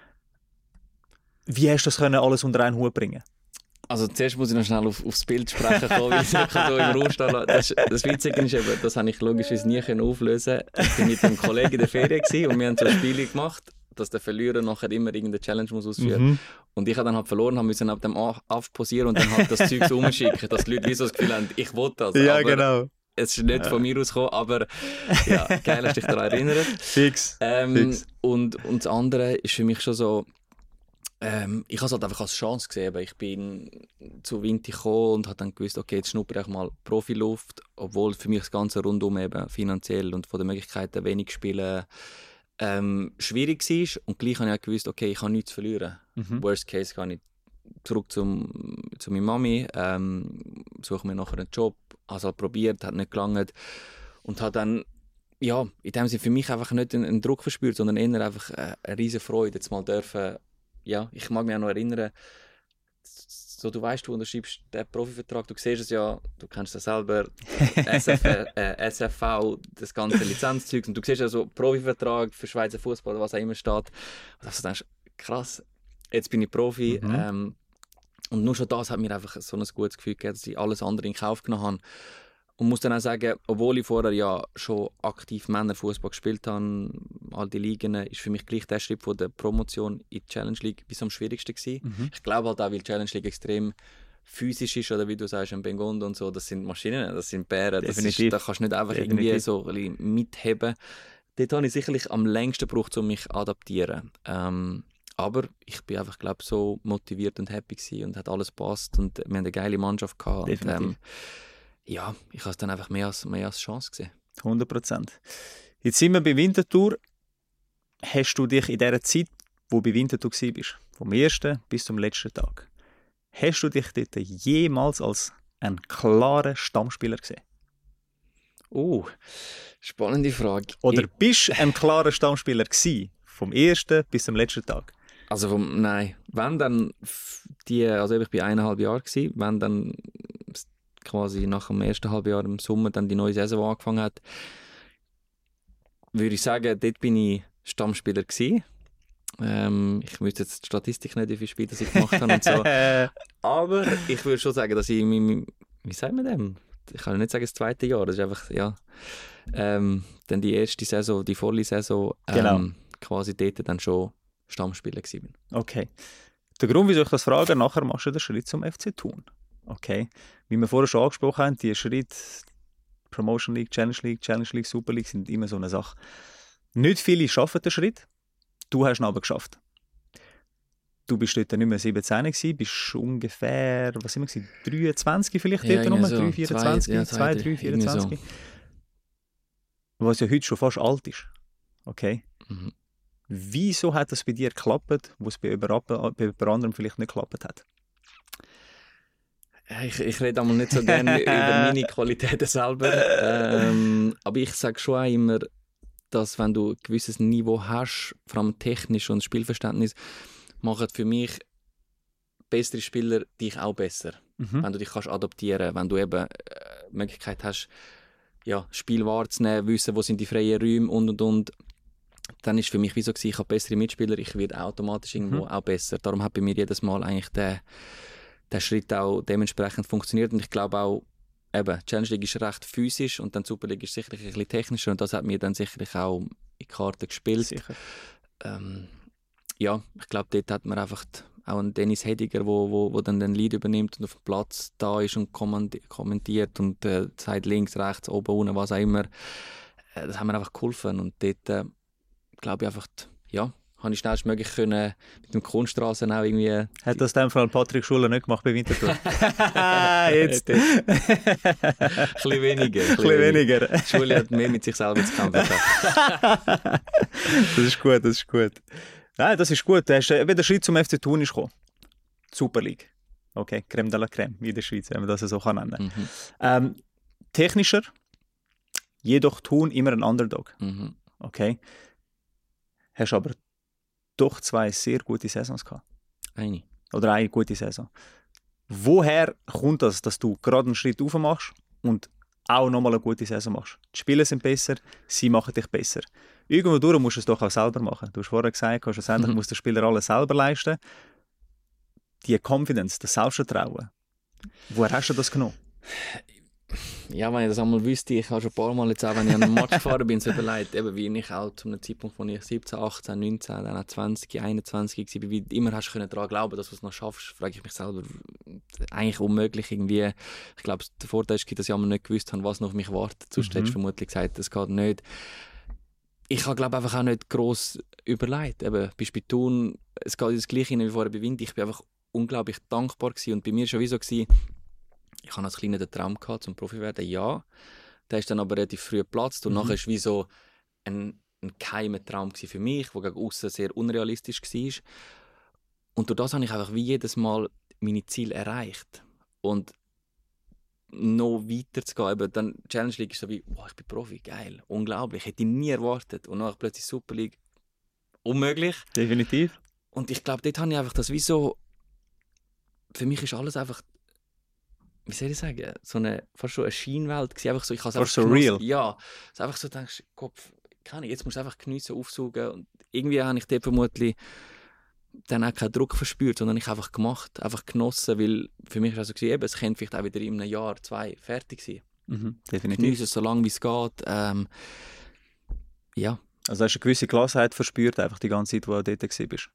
Wie hast du das können, alles unter einen Hut bringen? Also zuerst muss ich noch schnell auf, aufs Bild sprechen kommen, weil ich so im Raum stehen lassen. Das, das Witzige ist eben, das habe ich logischerweise nie auflösen können. Ich war mit einem Kollegen in der Ferien gewesen und wir haben so Spiele gemacht, dass der Verlierer nachher immer irgendeine Challenge muss ausführen muss. Mhm. Und ich habe dann halt verloren, haben müssen ab dem aufposieren und dann halt das Zeug so umschicken, dass die Leute wie so das Gefühl haben, ich will das. Ja, aber genau. Es ist nicht ja. von mir ausgekommen, aber ja, geil, hast dich daran erinnert. Fix. Ähm, Fix. Und, und das andere ist für mich schon so, ähm, ich habe es halt einfach als Chance gesehen. Ich bin zu Vinti gekommen und habe dann gewusst, okay, jetzt schnuppere ich mal Profiluft, obwohl für mich das ganze rundum eben finanziell und von den Möglichkeiten wenig spielen ähm, schwierig war. Und gleich habe ich auch gewusst, okay, ich habe nichts zu verlieren. Mhm. Worst case gehe ich zurück zum, zu meiner Mami, ähm, suche mir nachher einen Job, habe es halt probiert, hat nicht gelangt und habe dann ja, in dem Sinne für mich einfach nicht einen, einen Druck verspürt, sondern eher einfach eine, eine riesen Freude, jetzt mal dürfen. Ja, ich mag mich auch noch erinnern, so, du weißt, du unterschreibst den Profivertrag, du siehst es ja, du kennst es selber, S F, äh, S F V, das ganze Lizenzzeug, und du siehst ja so Profivertrag für Schweizer Fußball, was auch immer steht. Und du denkst, krass, jetzt bin ich Profi. Mhm. Ähm, und nur schon das hat mir einfach so ein gutes Gefühl gegeben, dass ich alles andere in Kauf genommen habe. Und muss dann auch sagen, obwohl ich vorher ja schon aktiv Männerfußball gespielt habe, all die Ligen, ist für mich gleich der Schritt von der Promotion in die Challenge League bis am schwierigsten gewesen. Mhm. Ich glaube halt auch, weil die Challenge League extrem physisch ist, oder wie du sagst, ein Bengondo und so, das sind Maschinen, das sind Bären, das ist, da kannst du nicht einfach Definitiv. irgendwie so ein bisschen mitheben. Dort habe ich sicherlich am längsten gebraucht, um mich zu adaptieren. Ähm, aber ich bin einfach, glaube ich, so motiviert und happy gewesen und hat alles gepasst und wir haben eine geile Mannschaft gehabt. Definitiv. Und, ähm, ja, ich habe es dann einfach mehr als, mehr als Chance gesehen. hundert Prozent. Jetzt sind wir bei Winterthur. Hast du dich in dieser Zeit, wo du bei Winterthur warst, vom ersten bis zum letzten Tag, hast du dich dort jemals als einen klaren Stammspieler gesehen? Oh, spannende Frage. Oder ich... bist du ein klarer Stammspieler gewesen, vom ersten bis zum letzten Tag? Also vom, nein, wenn dann die, also ich war eineinhalb Jahre gewesen, wenn dann quasi nach dem ersten halben Jahr im Sommer dann die neue Saison angefangen hat, würde ich sagen, dort bin ich Stammspieler gewesen. Ähm, ich wüsste jetzt die Statistik nicht, wie viele Spiele ich gemacht habe und so. Aber ich würde schon sagen, dass ich in meinem, wie sagt man dem? Ich kann nicht sagen, das zweite Jahr, das ist einfach, ja, ähm, dann die erste Saison, die volle Saison, ähm, genau. quasi dort dann schon Stammspieler gewesen bin. Okay. Der Grund, wieso ich das frage, nachher machst du den Schritt zum F C Thun. Okay. Wie wir vorher schon angesprochen haben, die Schritte Promotion League, Challenge League, Challenge League, Super League sind immer so eine Sache. Nicht viele schaffen den Schritt, du hast ihn aber geschafft. Du bist dort nicht mehr siebzehn gewesen, bist ungefähr, was sind wir gewesen, dreiundzwanzig vielleicht ja, dort rum, so. drei, vierundzwanzig, ja, zwei, drei, vierundzwanzig. So. Was ja heute schon fast alt ist. Okay. Mhm. Wieso hat das bei dir geklappt, wo es bei jemand anderem vielleicht nicht geklappt hat? Ich, ich rede einmal nicht so gerne über meine Qualitäten selber, ähm, aber ich sage schon auch immer, dass wenn du ein gewisses Niveau hast, vor allem technisch und Spielverständnis, machen für mich bessere Spieler dich auch besser. Mhm. Wenn du dich kannst adaptieren, wenn du eben äh, die Möglichkeit hast, ja, Spiel wahrzunehmen, wissen, wo sind die freien Räume und und und, dann ist für mich wie so gewesen, ich habe bessere Mitspieler, ich werde automatisch irgendwo mhm. auch besser. Darum hat bei mir jedes Mal eigentlich der der Schritt auch dementsprechend funktioniert. Und ich glaube auch, eben, Challenge League ist recht physisch und dann Super League ist sicherlich ein bisschen technischer und das hat mir dann sicherlich auch in die Karte gespielt. Sicher. Ähm, ja, ich glaube, dort hat man einfach auch einen Dennis Hediger, wo, wo, wo dann den Lead übernimmt und auf dem Platz da ist und kommentiert und äh, sagt links, rechts, oben, unten, was auch immer. Äh, das hat mir einfach geholfen und dort äh, glaube ich einfach, ja, habe ich schnellstmöglich können mit dem Kunststraßen auch irgendwie... Hat das in dem Fall Patrick Schuller nicht gemacht bei Winterthur? Jetzt! Ein bisschen weniger. Ein bisschen weniger. Die Schule hat mehr mit sich selber zu kämpfen. Das ist gut, das ist gut. Nein, das ist gut. Du hast, äh, wenn der Schritt zum F C Thun ist gekommen. Super League. Okay, Crème de la Crème, wie in der Schweiz, wenn man das so kann nennen. Mhm. Ähm, technischer, jedoch Thun immer ein Underdog. Mhm. Okay. Hast aber doch zwei sehr gute Saisons gehabt. Eine. Oder eine gute Saison. Woher kommt das, dass du gerade einen Schritt rauf machst und auch nochmal eine gute Saison machst? Die Spieler sind besser, sie machen dich besser. Irgendwo durch musst du es doch auch selber machen. Du hast vorher gesagt, schlussendlich Mhm. muss der Spieler alles selber leisten. Die Confidence, das Selbstvertrauen. Woher hast du das genommen? Ja, wenn ich das einmal wüsste, ich habe schon ein paar Mal jetzt auch, wenn ich an einem Match gefahren bin, so überlegt, eben wie ich auch zu einem Zeitpunkt, wo ich siebzehn, achtzehn, neunzehn, dann auch zwanzig, einundzwanzig war, wie immer hast du daran glauben, dass du es noch schaffst, frage ich mich selber, eigentlich unmöglich irgendwie. Ich glaube, der Vorteil ist, dass ich einmal nicht gewusst habe, was noch auf mich wartet. Sonst Mhm. hättest du vermutlich gesagt, das geht nicht. Ich habe, glaube einfach auch nicht gross überlegt. Eben, bist bei Thun, es geht das Gleiche wie vorher bei Wind. Ich bin einfach unglaublich dankbar gewesen. Und bei mir war schon wie so gewesen, ich hatte als Kleiner den Traum gehabt, zum Profi zu werden, ja. Der ist dann aber relativ früh geplatzt und Mhm. nachher war wie so ein, ein geheimer Traum gewesen für mich, der gegen aussen sehr unrealistisch war. Und durch das habe ich einfach wie jedes Mal meine Ziele erreicht. Und noch weiter zu gehen, eben dann Challenge League ist so wie, wow, ich bin Profi, geil, unglaublich, hätte ich nie erwartet. Und dann plötzlich Super League, unmöglich. Definitiv. Und ich glaube, dort habe ich einfach das wie so, für mich ist alles einfach, wie soll ich sagen, so eine, fast schon eine Scheinwelt gewesen. Einfach so, ich habe es Fast einfach so genossen. real. Ja, es einfach so, denkst, Kopf, kann ich, jetzt musst du einfach geniessen, aufsaugen. Und irgendwie habe ich dort vermutlich dann auch keinen Druck verspürt, sondern ich einfach gemacht, einfach genossen, weil für mich war es so gewesen, eben, es könnte vielleicht auch wieder in einem Jahr, zwei fertig sein. Mhm. Definitiv. Geniessen es so lange, wie es geht. Ähm, ja, Also hast du eine gewisse Gelassenheit verspürt, einfach die ganze Zeit, wo du dort warst.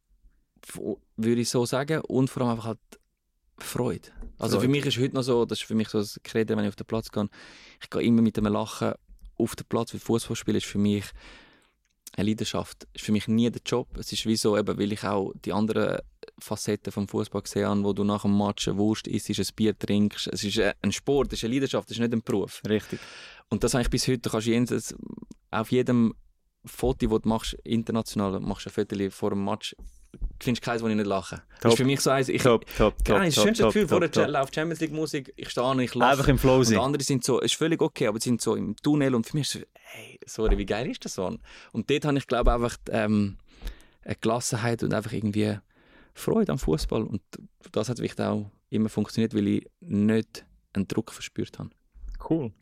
f- würde ich so sagen. Und vor allem einfach halt Freude. Also Freude. für mich ist heute noch so, das ist für mich so ein Credo, wenn ich auf den Platz gehe, ich gehe immer mit einem Lachen auf den Platz, weil Fußball spielen ist für mich eine Leidenschaft. Es ist für mich nie der Job. Es ist wie so, eben, weil ich auch die anderen Facetten vom Fußball gesehen habe, wo du nach dem Match eine Wurst isst, ein Bier trinkst. Es ist ein Sport, es ist eine Leidenschaft, es ist nicht ein Beruf. Richtig. Und das habe ich bis heute. Du kannst jedes, auf jedem Foto, das du machst, international, machst du ein Foto vor dem Match, findest du keins, wo ich nicht lache. Das Top. ist für mich so eins, ich, Top, top, top, Genau, das top, schönste top, Gefühl, top, vor der top. läuft Champions League Musik, ich stehe und ich lache. Einfach im Flow Und sein. andere sind so, es ist völlig okay, aber sie sind so im Tunnel und für mich ist es so, hey, sorry, wie geil ist das so? Und dort habe ich, glaube ich, einfach ähm, eine Gelassenheit und einfach irgendwie Freude am Fußball. Und das hat wirklich auch immer funktioniert, weil ich nicht einen Druck verspürt habe. Cool.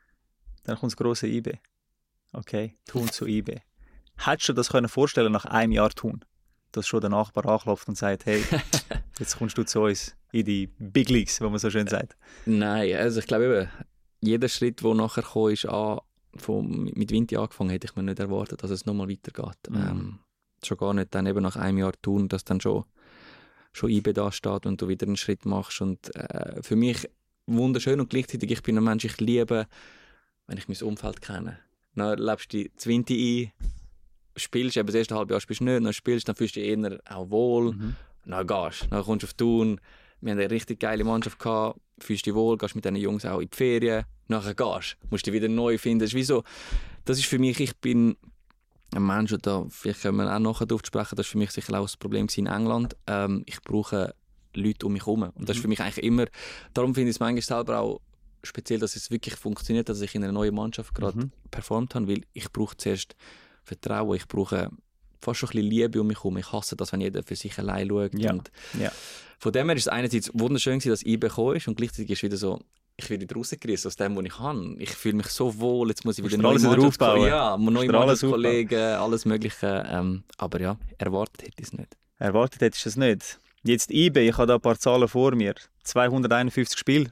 Dann kommt das grosse I B. Okay, Thun zu I B. Hättest du dir das können vorstellen nach einem Jahr Thun? Dass schon der Nachbar anklopft und sagt, hey, jetzt kommst du zu uns in die Big Leagues, wie man so schön sagt. Nein, also ich glaube eben, jeder Schritt, der nachher kam, ist an, von, mit Vinti angefangen, hätte ich mir nicht erwartet, dass es nochmal weitergeht. Mhm. Ähm, schon gar nicht dann eben nach einem Jahr tun, dass dann schon, schon I B da steht und du wieder einen Schritt machst. Und äh, für mich wunderschön und gleichzeitig, ich bin ein Mensch, ich liebe, wenn ich mein Umfeld kenne. Dann lebst du die Vinti ein, spielst, eben das erste halbe Jahr spielst du nicht, dann spielst dann fühlst du dich eher auch wohl, Mhm. dann gehst du, dann kommst du auf Thun, wir haben eine richtig geile Mannschaft gehabt, fühlst dich wohl, gehst mit diesen Jungs auch in die Ferien, nachher gehst du, musst dich wieder neu finden, das ist wie so, das ist für mich, ich bin ein Mensch, und da vielleicht können wir auch nachher darauf sprechen, das war für mich sicher auch das Problem in England, ähm, ich brauche Leute um mich herum und das ist für mich eigentlich immer, darum finde ich es manchmal selber auch speziell, dass es wirklich funktioniert, dass ich in einer neuen Mannschaft gerade Mhm. performt habe, weil ich brauche zuerst Vertrauen, ich brauche fast schon ein bisschen Liebe um mich herum. Ich hasse das, wenn jeder für sich allein schaut. Ja. Und Ja. von dem her ist es einerseits wunderschön gewesen, dass I B gekommen ist und gleichzeitig ist wieder so, ich werde wieder rausgerissen aus dem, was ich habe. Ich fühle mich so wohl, jetzt muss ich Musst wieder du neue alles wieder Mannschaftsko- aufbauen. ja, neue Musst du alles Mannschaftskollegen, alles Mögliche. Ähm, aber ja, erwartet hätte ich es nicht. Erwartet hättest du es nicht. Jetzt I B, ich habe da ein paar Zahlen vor mir. zweihunderteinundfünfzig Spiele.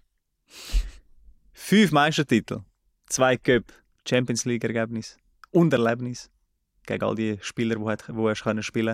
Fünf Meistertitel. Zwei Cup. Champions League Ergebnis. Und Erlebnis. Gegen all die Spieler, die du wo hast können spielen.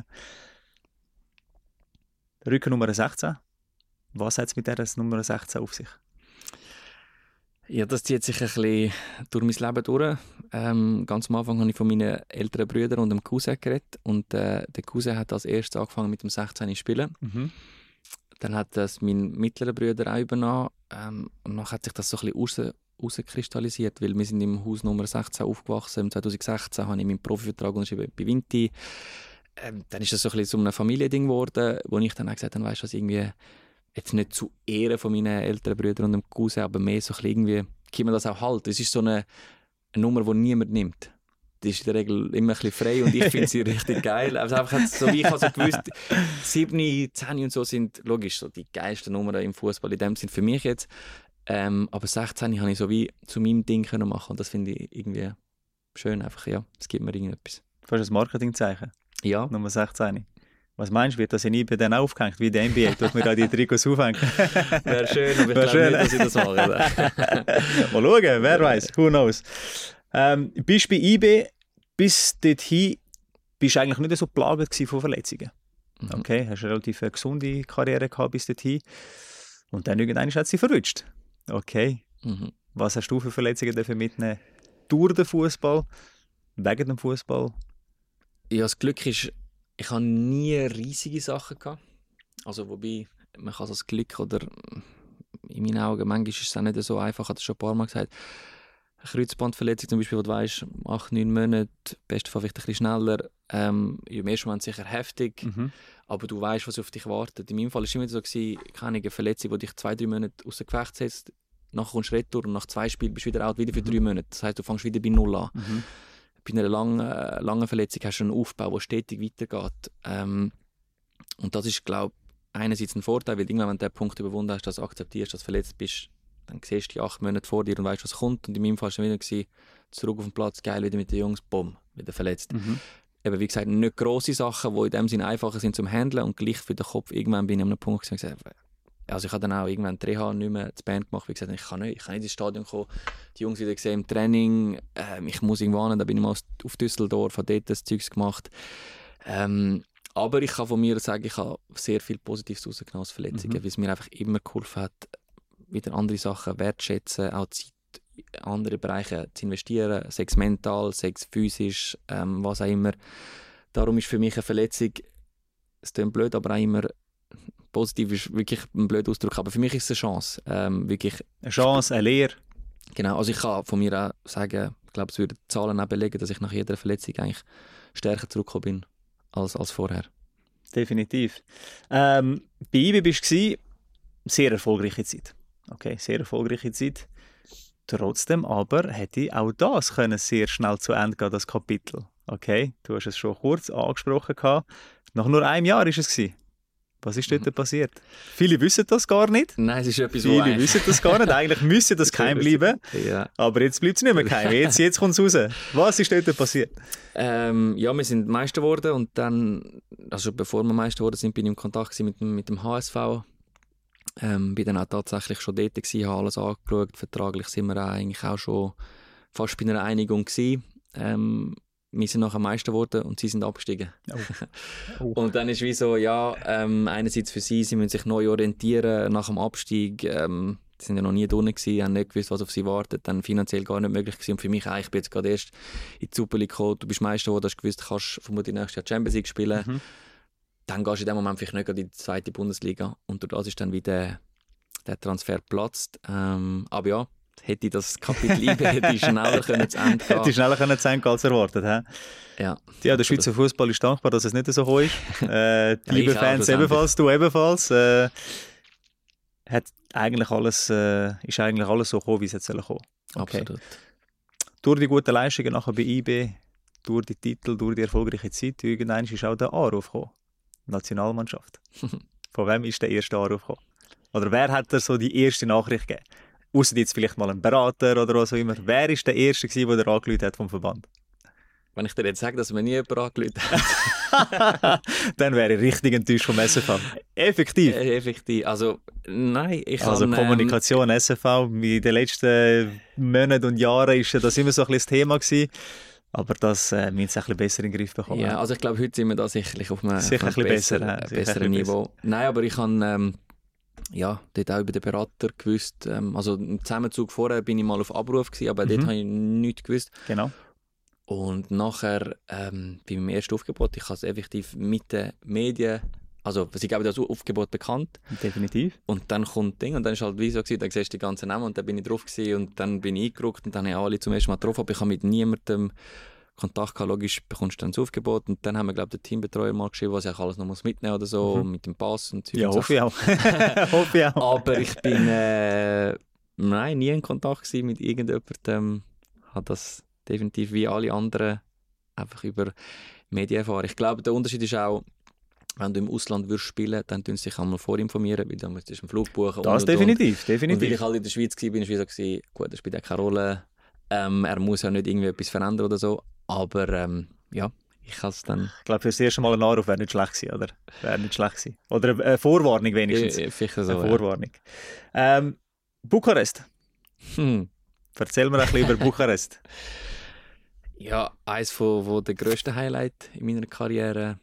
Rücken Nummer sechzehn. Was hat es mit dieser Nummer sechzehn auf sich? Ja, das zieht sich ein bisschen durch mein Leben durch. Ähm, ganz am Anfang habe ich von meinen älteren Brüdern und dem Cousin geredet. Und äh, der Cousin hat als erstes angefangen mit dem sechzehn zu spielen. Mhm. Dann hat das mein mittlerer Bruder auch übernommen. Ähm, und dann hat sich das so ein bisschen raus, rauskristallisiert, weil wir sind im Haus Nummer sechzehn aufgewachsen. Im zweitausendsechzehn habe ich meinen Profivertrag unterschrieben bei Vinti. ähm, dann ist das so ein bisschen so ein Familiending geworden, wo ich dann auch gesagt habe, weißt du was, irgendwie jetzt nicht zu Ehren von meinen älteren Brüdern und dem Cousin, aber mehr so ein bisschen irgendwie, kann man das auch halten. Es ist so eine, eine Nummer, die niemand nimmt. Die ist in der Regel immer ein bisschen frei und ich finde sie richtig geil. Also einfach so, wie ich also gewusst, sieben, zehn und so sind logisch so die geilsten Nummern im Fußball in dem Sinn für mich jetzt. Ähm, aber sechzehn habe ich so wie zu meinem Ding können machen und das finde ich irgendwie schön. Einfach, ja, es gibt mir irgendetwas. Fast ein Marketingzeichen. Ja. Nummer sechzehn. Was meinst du, wird das in I B dann aufgehängt, wie der N B A, tut mir da die Trikots aufhängen? Wäre schön, aber ich glaube schön. nicht, dass ich das mache. Mal schauen, wer weiß, who knows. Ähm, bist bei I B, bis dorthin, bist du eigentlich nicht so geplagt von Verletzungen. Mhm. Okay, hast eine relativ gesunde Karriere gehabt bis dorthin. Und dann irgendwann hat sie verrutscht. Okay. Mhm. Was hast du für Verletzungen dafür mitnehmen? Durch den Fußball? Wegen dem Fußball? Ja, das Glück ist, ich habe nie riesige Sachen gehabt. Also wobei, man kann das Glück oder in meinen Augen, manchmal ist es auch nicht so einfach, ich habe das schon ein paar Mal gesagt. Eine Kreuzbandverletzung zum Beispiel, wo du weißt, acht, neun Monate, best Fall vielleicht ein bisschen schneller, ähm, im ersten Moment sicher heftig, Mhm. aber du weißt, was auf dich wartet. In meinem Fall war es immer so, gewesen, keine eine Verletzung, die dich zwei, drei Monate außer Gefecht setzt, nachher kommst du retour und nach zwei Spielen bist du wieder out, wieder für Mhm. drei Monate. Das heisst, du fängst wieder bei Null an. Mhm. Bei einer langen, äh, langen Verletzung hast du einen Aufbau, der stetig weitergeht. Ähm, und das ist, glaube ich, einerseits ein Vorteil, weil irgendwann, wenn du den Punkt überwunden hast, dass du akzeptierst, dass du verletzt bist, dann siehst du die acht Monate vor dir und weißt, was kommt. Und in meinem Fall war es wieder gewesen, zurück auf den Platz, geil, wieder mit den Jungs, bumm, wieder verletzt. Mhm. Eben, wie gesagt, nicht grosse Sachen, die in dem Sinne einfacher sind zum Handeln und gleich für den Kopf. Irgendwann bin ich an einem Punkt gewesen, und gesagt, also ich habe dann auch irgendwann die Reha nicht mehr zu Band gemacht, wie gesagt, ich kann nicht, ich kann nicht ins Stadion kommen, die Jungs wieder gesehen im Training, ähm, ich muss irgendwo hin, da bin ich mal auf Düsseldorf, habe dort das Zeugs gemacht. Ähm, aber ich kann von mir sagen, ich habe sehr viel Positives rausgenommen aus Verletzungen, Mhm. weil es mir einfach immer geholfen hat, wieder andere Sachen wertschätzen, auch Zeit in andere Bereiche zu investieren, sei es mental, sei es physisch, ähm, was auch immer. Darum ist für mich eine Verletzung, es klingt blöd, aber auch immer positiv ist wirklich ein blöder Ausdruck, aber für mich ist es eine Chance. Ähm, wirklich, Eine Chance, eine Lehre. genau, also ich kann von mir auch sagen, ich glaube, es würden die Zahlen auch belegen, dass ich nach jeder Verletzung eigentlich stärker zurückgekommen bin als, als vorher. Definitiv. Ähm, bei I B bist du sehr erfolgreiche Zeit. Okay, sehr erfolgreiche Zeit. Trotzdem aber hätte auch das können sehr schnell zu Ende gehen, das Kapitel. Okay, du hast es schon kurz angesprochen gehabt. Nach nur einem Jahr ist es gewesen. Was ist dort Mhm. passiert? Viele wissen das gar nicht. Nein, es ist etwas, wo Viele eigentlich- wissen das gar nicht. Eigentlich müsste das geheim bleiben. Ja. Aber jetzt bleibt es nicht mehr geheim. Jetzt, jetzt kommt es raus. Was ist dort passiert? Ähm, ja, wir sind Meister geworden und dann, also bevor wir Meister geworden sind, bin ich in Kontakt gewesen mit dem, mit dem H S V. Ähm, bin dann auch tatsächlich schon dort gewesen, habe alles angeschaut. Vertraglich sind wir auch eigentlich auch schon fast bei einer Einigung gewesen. Ähm, wir sind nachher Meister geworden und sie sind abgestiegen. Oh. Oh. Und dann ist wie so, ja, ähm, einerseits für sie, sie müssen sich neu orientieren nach dem Abstieg. Ähm, die sind ja noch nie drinnen gewesen, haben nicht gewusst, was auf sie wartet. Dann finanziell gar nicht möglich gewesen. Und für mich, ich bin jetzt gerade erst in die Super League gekommen. Du bist Meister geworden, hast gewusst, du kannst vermutlich nächstes Jahr Champions League spielen. Mhm. Dann gehst du in dem Moment vielleicht nicht gerade in die zweite Bundesliga. Und durch das ist dann wieder der Transfer geplatzt. Ähm, aber ja, hätte das Kapitel I B hätte ich schneller können zu Ende gehen. Hätte schneller können zu Ende gehen als erwartet. He? Ja, Ja, der Schweizer Fußball ist dankbar, dass es nicht so hoch ist. Äh, die Ja, lieben ich auch, Fans schlussendlich. ebenfalls, du ebenfalls. Äh, hat eigentlich alles, äh, ist eigentlich alles so gekommen, wie es jetzt kommen soll. Okay. absolut. Durch die guten Leistungen nachher bei I B, durch die Titel, durch die erfolgreiche Zeit, irgendwann ist auch der Anruf gekommen. Nationalmannschaft. Von wem ist der erste Anruf gekommen? Oder wer hat dir so die erste Nachricht gegeben? Ausser jetzt vielleicht mal ein Berater oder was auch immer. Wer ist der Erste gewesen, der dir angerufen hat vom Verband? Wenn ich dir jetzt sage, dass mir nie jemand angerufen hat. Dann wäre ich richtig enttäuscht vom S F V. Effektiv. Äh, effektiv. Also, nein, ich Also kann... Kommunikation, S F V, in den letzten Monaten und Jahren war das immer so ein bisschen das Thema gewesen. Aber das äh, müssen sie ein bisschen besser in den Griff Ähm, bekommen. ja, also ich glaube, heute sind wir da sicherlich auf einem, Sicher auf einem ein bisschen besser, besseren, ja, sicher besseren ein bisschen Niveau. Nein, aber ich habe ähm, ja, dort auch über den Berater gewusst. Ähm, also im Zusammenzug vorher bin ich mal auf Abruf gewesen, aber Mhm. dort habe ich nichts gewusst. Genau. Und nachher, ähm, bei meinem ersten Aufgebot, ich habe es effektiv mit den Medien, also sie geben das Aufgebot bekannt Definitiv. und dann kommt Ding und dann ist halt wie so gewesen, dann siehst du die ganzen Namen und dann bin ich drauf gewesen und dann bin ich eingerückt und dann habe ich alle zum ersten Mal drauf, aber ich habe mit niemandem Kontakt gehabt, logisch bekommst du dann das Aufgebot und dann haben wir, glaube ich, den Teambetreuer mal geschrieben, was ich alles noch muss mitnehmen oder so, mhm. mit dem Pass und so. Ja, hoffe ich auch. hoffe ich auch. Aber ich bin äh, nein, nie in Kontakt gewesen mit irgendjemandem. Habe das definitiv wie alle anderen einfach über Medien erfahren. Ich glaube, der Unterschied ist auch, wenn du im Ausland würdest spielen, dann tun sie sich einmal vorinformieren, weil dann müsstest du einen Flug buchen. Das und, definitiv, und. definitiv. Und weil ich halt in der Schweiz war, bin ich so gewesen, gut, das spielt auch keine Rolle. Ähm, er muss ja nicht irgendwie etwas verändern oder so, aber ähm, ja, ich kann es dann... Ich glaube, für das erste Mal ein Anruf wäre nicht schlecht gewesen, oder? Wäre nicht schlecht gewesen. Oder eine Vorwarnung wenigstens. Ja, sicher so, eine Vorwarnung. Ja. Ähm, Bukarest. Hm. Erzähl mir ein bisschen über Bukarest. Ja, eines von, von der grössten Highlights in meiner Karriere.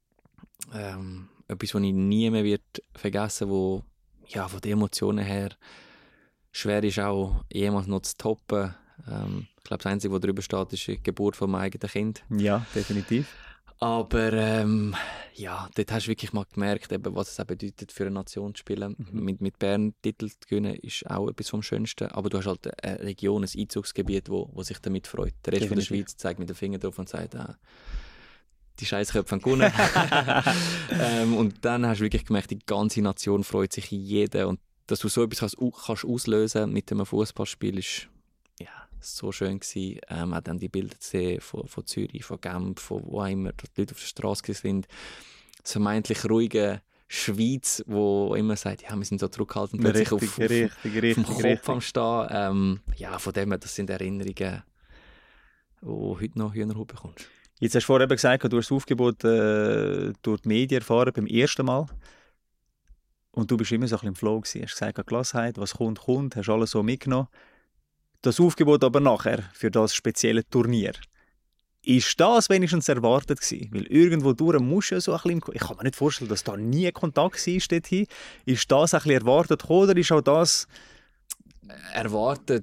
Ähm, etwas, was ich nie mehr wird vergessen wo ja, von den Emotionen her schwer ist, auch jemals noch zu toppen. Ähm, ich glaube, das Einzige, was drüber steht, ist die Geburt von meinem eigenen Kind. Ja, definitiv. Aber ähm, ja, dort hast du wirklich mal gemerkt, eben, was es auch bedeutet, für eine Nation zu spielen. Mhm. Mit, mit Bern Titel zu gewinnen, ist auch etwas vom Schönsten. Aber du hast halt eine Region, ein Einzugsgebiet, wo, wo sich damit freut. Der Rest von der Schweiz zeigt mit dem Finger drauf und sagt, ah, die Scheissköpfe haben gewonnen. ähm, und dann hast du wirklich gemerkt, die ganze Nation freut sich jeder. Und dass du so etwas kannst, kannst auslösen mit einem Fußballspiel, ist ja, so schön gewesen. Ähm, auch dann die Bilder zu sehen von, von Zürich, von Genf, von wo immer die Leute auf der Straße sind. Das vermeintlich ruhige Schweiz, wo immer sagt, ja, wir sind so zurückhaltend, plötzlich auf, auf, richtig, richtig, auf dem Kopf richtig. am Stehen. Ähm, ja, von dem her, das sind Erinnerungen, die heute noch Hühnerhaut bekommst. Jetzt hast du vorhin eben gesagt, du hast das Aufgebot äh, durch die Medien erfahren beim ersten Mal. Und du bist immer so ein bisschen im Flow gewesen. Hast gesagt, Gelassenheit, was kommt, kommt, hast alles so mitgenommen. Das Aufgebot aber nachher für das spezielle Turnier. Ist das wenigstens erwartet gewesen? Weil irgendwo durch musst du ja so ein bisschen... Ich kann mir nicht vorstellen, dass da nie Kontakt war dorthin. Ist das ein bisschen erwartet gekommen, oder ist auch das... Erwartet...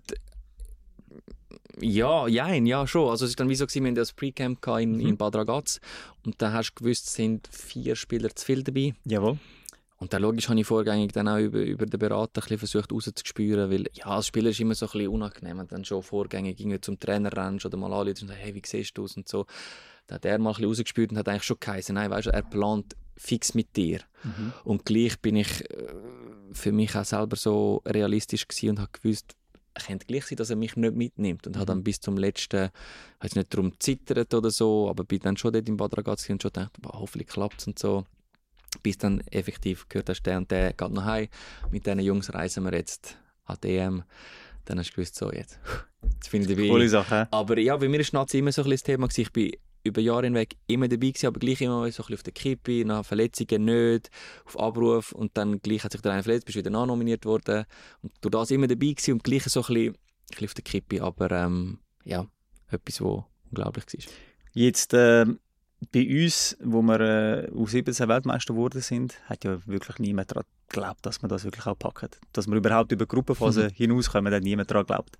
Ja, jein, ja, schon. Also es ist dann wie so gewesen, wir hatten das Pre-Camp in, mhm. in Bad Ragaz und da hast du gewusst, es sind vier Spieler zu viel dabei. Jawohl. Und dann logisch habe ich vorgängig dann auch über, über den Berater ein bisschen versucht rauszuspüren, weil ja, als Spieler ist immer so ein bisschen unangenehm, wenn du dann schon vorgängig irgendwie zum Trainer rennst oder mal anrufst und sagst, hey, wie siehst du aus und so. Da hat er mal ein bisschen rausgespürt und hat eigentlich schon geheißen, nein, weißt du, er plant fix mit dir. Mhm. Und gleich bin ich äh, für mich auch selber so realistisch gewesen und habe gewusst, es könnte gleich sein, dass er mich nicht mitnimmt. Und mhm. habe dann bis zum letzten, ich nicht darum gezittert oder so, aber bin dann schon dort in Bad Ragaz und schon gedacht, boah, hoffentlich klappt es und so. Bis dann effektiv gehört hast, der und der geht noch heim. Mit diesen Jungs reisen wir jetzt an die E M. Dann hast du gewusst, so jetzt, jetzt finde ich dabei. Coole Sache. Aber ja, bei mir war Nazi immer so ein bisschen das Thema. Ich bin über Jahre hinweg immer dabei gewesen, aber gleich immer so ein bisschen auf der Kippe, nach Verletzungen nicht, auf Abruf und dann gleich hat sich der eine verletzt, bist wieder nachnominiert worden und durch das immer dabei gewesen und gleich so ein bisschen, ein bisschen auf der Kippe, aber ähm, ja, etwas, was unglaublich war. Jetzt äh, bei uns, wo wir äh, U siebzehn Weltmeister geworden sind, hat ja wirklich niemand daran geglaubt, dass wir das wirklich auch packen. Dass wir überhaupt über die Gruppenphase mhm. hinauskommen, hat niemand daran geglaubt.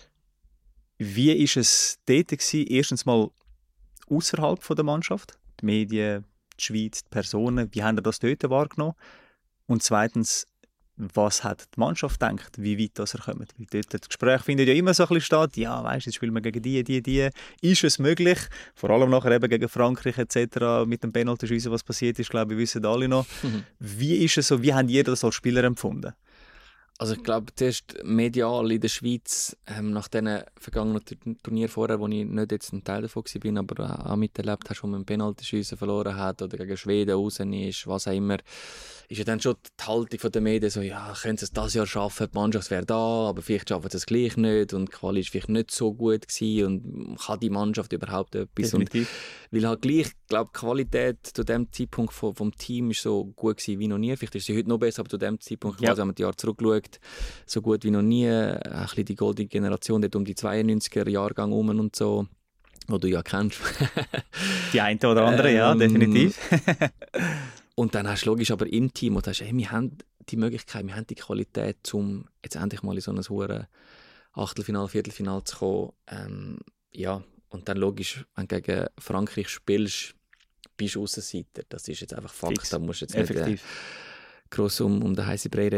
Wie war es dort gewesen? Erstens mal außerhalb der Mannschaft, die Medien, die Schweiz, die Personen, wie haben ihr das dort wahrgenommen? Und zweitens, was hat die Mannschaft gedacht, wie weit das er kommt? Weil dort das Gespräch findet ja immer so ein bisschen statt, ja, weißt, jetzt spielen wir gegen die, die, die. Ist es möglich? Vor allem nachher eben gegen Frankreich et cetera mit dem Penalty-Schiessen, was passiert ist, glaube ich, wissen alle noch. Mhm. Wie ist es so, wie haben ihr das als Spieler empfunden? Also ich glaube, zuerst medial in der Schweiz, ähm, nach diesen vergangenen Turnieren vorher, wo ich nicht jetzt ein Teil davon war, aber auch miterlebt hast, wo man einen Penalty-Schiessen verloren hat oder gegen Schweden raus ist, was auch immer, ist ja dann schon die Haltung der Medien so, ja, können sie es dieses Jahr schaffen, die Mannschaft wäre da, aber vielleicht schaffen sie es gleich nicht und die Quali war vielleicht nicht so gut gewesen und kann die Mannschaft überhaupt etwas? Definitiv. Und weil halt gleich, glaube die Qualität zu dem Zeitpunkt vom, vom Team ist so gut gewesen wie noch nie. Vielleicht ist sie heute noch besser, aber zu dem Zeitpunkt, ja. wenn man die Jahre zurückschaut, so gut wie noch nie. Ein bisschen die goldene Generation, dort um die zweiundneunziger Jahrgang herum und so, wo du ja kennst. Die eine oder andere, ähm, ja, definitiv. Und dann hast du logisch aber im Team und sagst, hey, wir haben die Möglichkeit, wir haben die Qualität, um jetzt endlich mal in so ein hohes Achtelfinale, Viertelfinale zu kommen. Ähm, ja, und dann logisch, wenn du gegen Frankreich spielst, bist du Aussenseiter. Das ist jetzt einfach Fakt, Fix. Da musst du jetzt Effektiv. nicht äh, gross um, um den heißen Brei reden.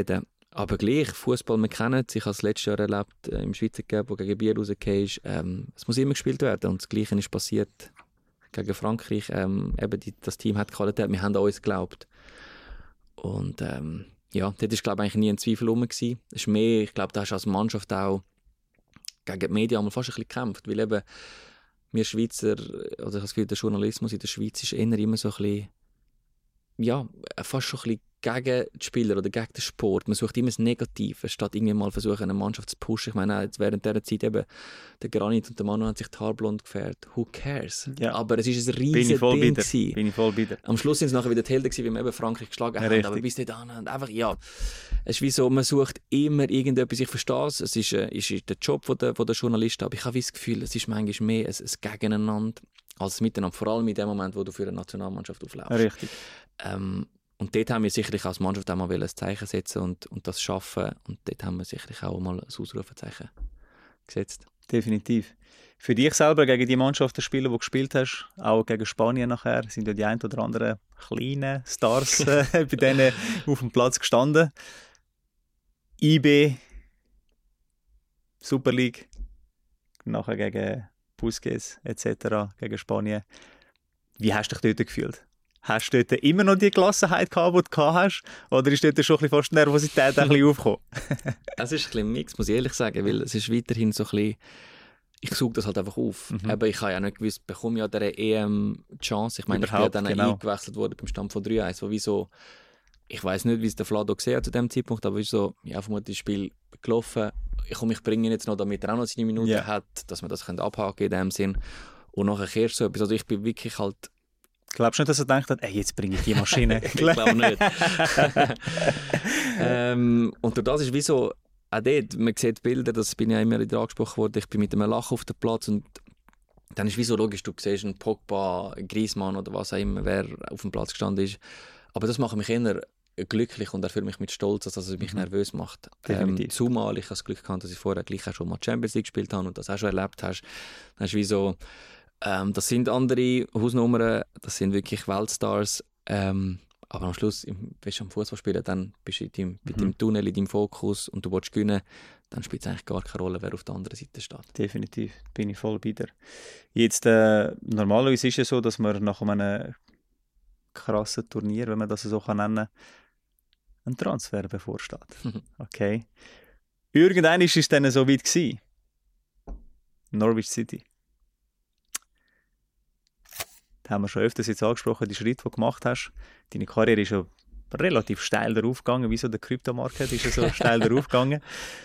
Aber gleich, Fußball, wir kennen es. Ich habe es letztes Jahr erlebt äh, im Schweizer Cup, wo gegen Bier rausgekommen ist. Ähm, es muss immer gespielt werden. Und das Gleiche ist passiert gegen Frankreich. Ähm, eben die, das Team hat Qualität, wir haben an uns geglaubt. Und ähm, ja, dort war, glaube ich, eigentlich nie ein Zweifel rum. Es ist mehr, ich glaube, da hast du als Mannschaft auch gegen die Medien fast ein bisschen gekämpft. Weil eben wir Schweizer, oder ich habe das Gefühl, der Journalismus in der Schweiz ist eher immer so ein bisschen, ja, fast schon ein bisschen gegen die Spieler oder gegen den Sport. Man sucht immer das Negative, statt irgendwie mal versuchen, eine Mannschaft zu pushen. Ich meine, jetzt während dieser Zeit eben, der Granit und der Manu haben sich die Haare blond gefärbt. Who cares? Ja. Aber es ist ein riesiges Bin ich voll Ding. bei dir. Bin ich voll bei dir. Am Schluss sind es nachher wieder die Helden gewesen, wie wir eben Frankreich geschlagen haben. Richtig. Aber bis dahin, einfach, ja. Es ist wie so, man sucht immer irgendetwas. Ich verstehe es, es ist, äh, ist der Job von der, von der Journalisten, aber ich habe das Gefühl, es ist manchmal mehr ein, ein Gegeneinander als Miteinander. Vor allem in dem Moment, wo du für eine Nationalmannschaft aufläufst. Richtig. Ähm, Und dort haben wir sicherlich als Mannschaft auch mal ein Zeichen setzen und, und das schaffen. Und dort haben wir sicherlich auch mal ein Ausrufezeichen gesetzt. Definitiv. Für dich selber gegen die Mannschaften spielen, die du gespielt hast, auch gegen Spanien nachher, sind ja die ein oder anderen kleinen Stars äh, bei denen auf dem Platz gestanden. I B, Super League, nachher gegen Busquets et cetera, gegen Spanien. Wie hast du dich dort gefühlt? Hast du dort immer noch die Gelassenheit gehabt, die du gehabt hast? Oder ist dort schon ein bisschen fast die Nervosität ein bisschen aufgekommen? Es ist ein bisschen ein Mix, muss ich ehrlich sagen, weil es ist weiterhin so ein bisschen, ich suche das halt einfach auf. Mhm. Aber ich habe ja nicht gewusst, bekomme ich ja dieser E M die Chance. Ich meine, ich bin ja Überhaupt, dann genau. eingewechselt worden beim Stand von drei eins, wo wie so, ich weiß nicht, wie es der Flado gesehen hat zu dem Zeitpunkt, aber es ist so, ja, vermutlich das Spiel gelaufen. Ich komme, ich bringe ihn jetzt noch, damit er auch noch seine Minuten Ja. hat, dass man das abhaken kann in dem Sinn. Und nachher kehrst so etwas. Also ich bin wirklich halt, Glaubst du nicht, dass er gedacht hat, ey, jetzt bringe ich die Maschine? ich glaube nicht. ähm, und durch das ist wie so, auch dort, man sieht Bilder, das bin ja immer wieder angesprochen worden, ich bin mit einem Lachen auf dem Platz und dann ist wie so logisch, du siehst einen Pogba, einen Griezmann oder was auch immer, wer auf dem Platz gestanden ist. Aber das macht mich eher glücklich und erfüllt mich mit Stolz, als dass es mich Mhm. nervös macht. Definitiv. Ähm, zumal ich das Glück hatte, dass ich vorher gleich auch schon mal Champions League gespielt habe und das auch schon erlebt hast. Dann ist wie so, ähm, das sind andere Hausnummern, das sind wirklich Weltstars. Ähm, aber am Schluss, im- wenn du am Fußball spielen, dann bist du in deinem, mit Mhm. deinem Tunnel, in deinem Fokus und du willst gewinnen, dann spielt es eigentlich gar keine Rolle, wer auf der anderen Seite steht. Definitiv, bin ich voll bei dir. Jetzt, äh, normalerweise ist es so, dass man nach einem krassen Turnier, wenn man das so kann nennen kann, ein Transfer bevorsteht. Okay. Irgendwann ist es dann so weit gewesen. Norwich City. Da haben wir schon öfters jetzt angesprochen, die Schritte, die du gemacht hast. Deine Karriere ist ja relativ steil darauf gegangen. Wieso der Kryptomarkt ist ja so steil darauf gegangen.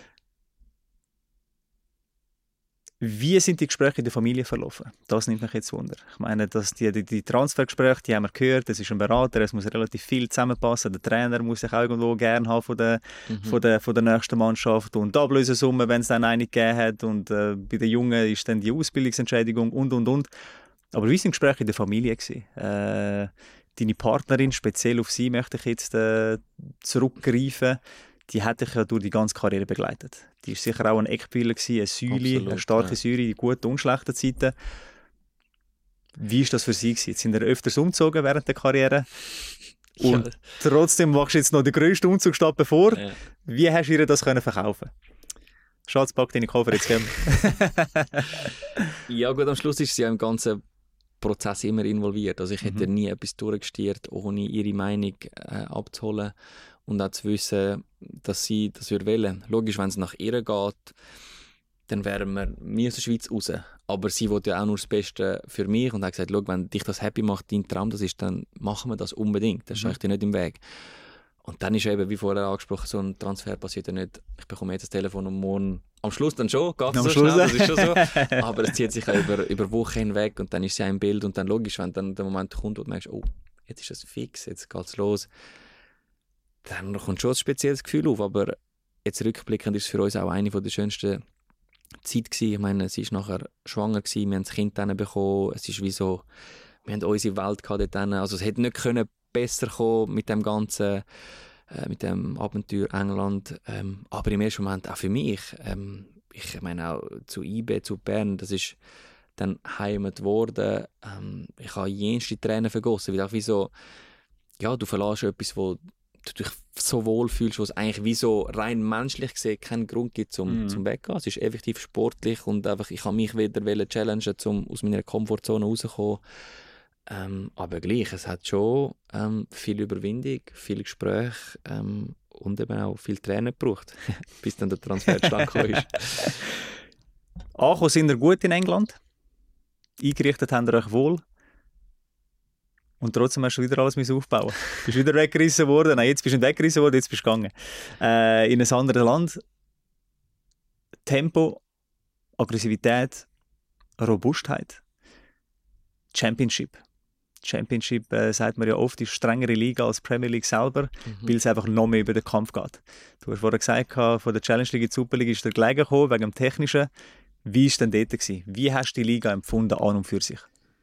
Wie sind die Gespräche in der Familie verlaufen? Das nimmt mich jetzt Wunder. Ich meine, dass die, die, die Transfergespräche, die haben wir gehört, es ist ein Berater, es muss relativ viel zusammenpassen, der Trainer muss sich auch irgendwo gerne haben von der, Mhm. von der, von der nächsten Mannschaft und die Ablösesumme, wenn es dann eine gegeben hat und äh, bei den Jungen ist dann die Ausbildungsentschädigung und, und, und. Aber wie sind die Gespräche in der Familie gewesen? Äh, deine Partnerin, speziell auf sie möchte ich jetzt äh, zurückgreifen, die hat dich ja durch die ganze Karriere begleitet. Die war sicher auch ein Eckpfeiler gewesen, eine Säule, Absolut, eine starke ja. Säule in guten und schlechten Zeiten. Wie war das für sie gewesen? Jetzt sind ihr öfters umgezogen während der Karriere und Ja. trotzdem machst du jetzt noch den grössten Umzug statt bevor. Ja. Wie hast du ihr das können verkaufen? Schatz, pack deine Koffer jetzt, gell? Ja gut, am Schluss ist sie ja im ganzen Prozess immer involviert. Also ich hätte Mhm. nie etwas durchgestiert, ohne ihre Meinung äh, abzuholen und auch zu wissen, dass sie das würde wollen. Logisch, wenn es nach ihr geht, dann wären wir nie aus der Schweiz raus. Aber sie wollte ja auch nur das Beste für mich und hat gesagt, schau, wenn dich das happy macht, dein Traum das ist, dann machen wir das unbedingt. Das Mhm. stehe ich dir nicht im Weg. Und dann ist eben, wie vorher angesprochen, so ein Transfer passiert ja nicht. Ich bekomme jetzt das Telefon und morgen, am Schluss dann schon, geht es Am so Schluss. schnell, das ist schon so. Aber es zieht sich auch über, über Wochen hinweg und dann ist sie auch im Bild und dann logisch, wenn dann der Moment kommt, wo du merkst, oh, jetzt ist es fix, jetzt geht es los, dann kommt schon ein spezielles Gefühl auf, aber jetzt rückblickend ist es für uns auch eine der schönsten Zeit gewesen. Ich meine, sie war nachher schwanger gewesen, wir haben das Kind dann bekommen, es ist wie so, wir haben unsere Welt gehabt dort drin. Also es hätte nicht können besser kommen mit dem ganzen, äh, mit dem Abenteuer England, ähm, aber im ersten Moment auch für mich, ähm, ich meine auch zu I B, zu Bern, das ist dann Heimat geworden. Ähm, ich habe jenste Tränen vergossen, weil auch wie so, ja, du verlässt etwas, wo du dich so wohl fühlst, wo es eigentlich wie so rein menschlich gesehen keinen Grund gibt zum, mm. zum Weggehen. Es ist effektiv sportlich und einfach, ich habe mich wieder challengen, um aus meiner Komfortzone rauszukommen. Ähm, aber gleich, es hat schon ähm, viel Überwindung, viel Gespräch ähm, und eben auch viel Tränen gebraucht, bis dann der Transfer zustande gekommen ist. Angekommen sind ihr gut in England? Eingerichtet habt ihr euch wohl? Und trotzdem hast du wieder alles aufbauen. Du bist wieder weggerissen worden. Nein, jetzt bist du nicht weggerissen worden, jetzt bist du gegangen. Äh, in ein anderes Land. Tempo, Aggressivität, Robustheit. Championship. Championship, äh, sagt man ja oft, ist strengere Liga als Premier League selber, mhm. weil es einfach noch mehr über den Kampf geht. Du hast vorhin gesagt, von der Challenge League in die Super League ist der gelegen gekommen, wegen dem Technischen. Wie war es denn dort gewesen? Wie hast du die Liga empfunden an und für sich?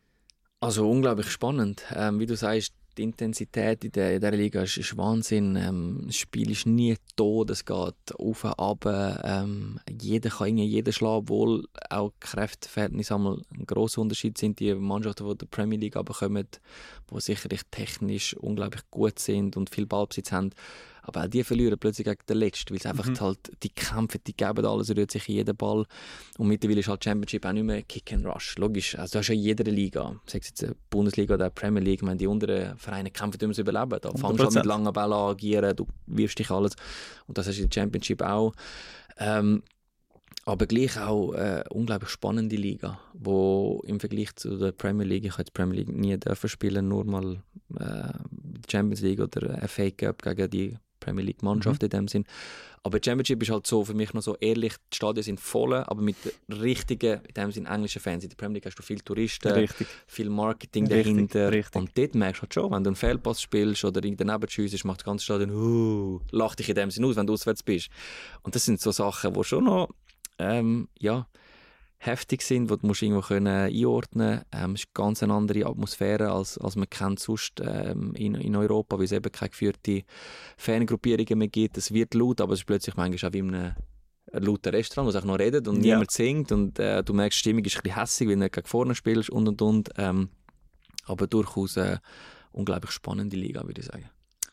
Also unglaublich spannend. Ähm, wie du sagst, die Intensität in der, in der Liga ist, ist Wahnsinn. Ähm, das Spiel ist nie tot, es geht auf und ab. Ähm, jeder kann irgendwie jeden schlagen, obwohl auch Kräfteverhältnisse einmal ein grosser Unterschied sind. Die Mannschaften, die die Premier League bekommen, die sicherlich technisch unglaublich gut sind und viel Ballbesitz haben, aber auch die verlieren plötzlich gegen den Letzten, weil es einfach mhm. halt, die kämpfen, die geben alles, rührt sich in jeden Ball. Und mittlerweile ist halt Championship auch nicht mehr Kick and Rush. Logisch, also du hast ja in jeder Liga, sei es jetzt die Bundesliga oder die Premier League, ich meine, die unteren Vereine kämpfen ums Überleben. Da fängst du an mit langen Bällen an agieren, du wirfst dich alles. Und das hast du in der Championship auch. Ähm, aber gleich auch eine unglaublich spannende Liga, wo im Vergleich zu der Premier League, ich habe die Premier League nie dürfen spielen, nur mal äh, die Champions League oder F A Cup gegen die Premier League Mannschaft mhm. in dem Sinn. Aber die Championship ist halt so für mich noch so ehrlich, die Stadien sind voll, aber mit richtigen, in dem Sinn englischen Fans. In der Premier League hast du viele Touristen, richtig. Viel Marketing dahinter. Richtig. Und dort merkst du halt schon, wenn du einen Fehlpass spielst oder daneben schiessest, macht das ganze Stadion uh, lacht dich in dem Sinn aus, wenn du auswärts bist. Und das sind so Sachen, die schon noch ähm, ja, heftig sind, die du musst irgendwo können einordnen können. Ähm, es ist eine ganz andere Atmosphäre, als, als man kennt sonst ähm, in, in Europa, weil es eben keine geführte Fangruppierungen mehr gibt. Es wird laut, aber es ist plötzlich manchmal auch wie in einem lauten Restaurant, wo es auch noch redet und ja. niemand singt und äh, du merkst, die Stimmung ist ein bisschen hässig, weil du nicht gegen vorne spielst und und und. Ähm, aber durchaus eine unglaublich spannende Liga, würde ich sagen.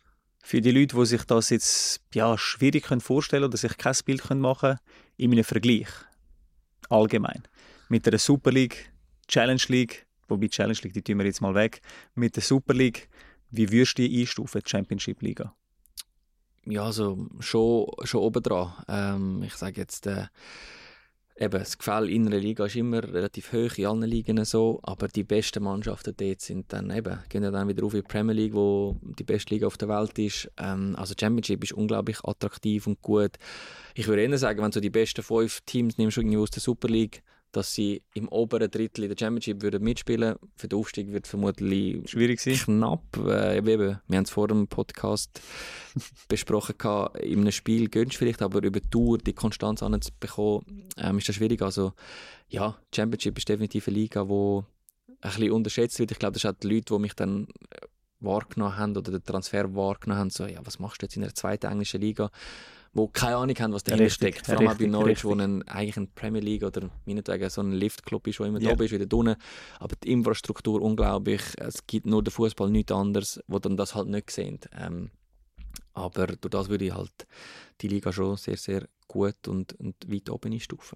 Für die Leute, die sich das jetzt ja, schwierig vorstellen können oder sich kein Bild machen können, in einem Vergleich allgemein. Mit der Super League, Challenge League, wobei Challenge League, die tun wir jetzt mal weg, mit der Super League, wie würdest du die einstufen, die Championship Liga? Ja, also schon, schon oben dran. Ähm, ich sage jetzt, äh, eben, das Gefälle in einer Liga ist immer relativ hoch, in allen Ligen so, aber die besten Mannschaften dort sind dann eben, gehen ja dann wieder auf in die Premier League, wo die beste Liga auf der Welt ist. Ähm, also Championship ist unglaublich attraktiv und gut. Ich würde eher sagen, wenn du die besten fünf Teams nimmst irgendwie aus der Super League, dass sie im oberen Drittel in der Championship würden mitspielen. Für den Aufstieg wird vermutlich schwierig sein. Knapp. Äh, eben, wir haben es vor dem Podcast besprochen, in einem Spiel gönnst du vielleicht, aber über die Tour die Konstanz anzubekommen, ähm, ist das schwierig. Also ja, Championship ist definitiv eine Liga, die ein bisschen unterschätzt wird. Ich glaube, das sind auch die Leute, die mich dann wahrgenommen haben oder den Transfer wahrgenommen haben, so, ja, was machst du jetzt in der zweiten englischen Liga? Wo keine Ahnung haben, was dahinter richtig, steckt. Vor allem richtig, auch bei Norwich, richtig. Wo ein, eigentlich ein Premier League oder meinetwegen so ein Liftclub ist, der immer yeah. da ist, wieder unten. Aber die Infrastruktur unglaublich. Es gibt nur den Fußball, nichts anderes, wo dann das halt nicht sehen. Ähm, aber durch das würde ich halt die Liga schon sehr, sehr gut und, und weit oben einstufen.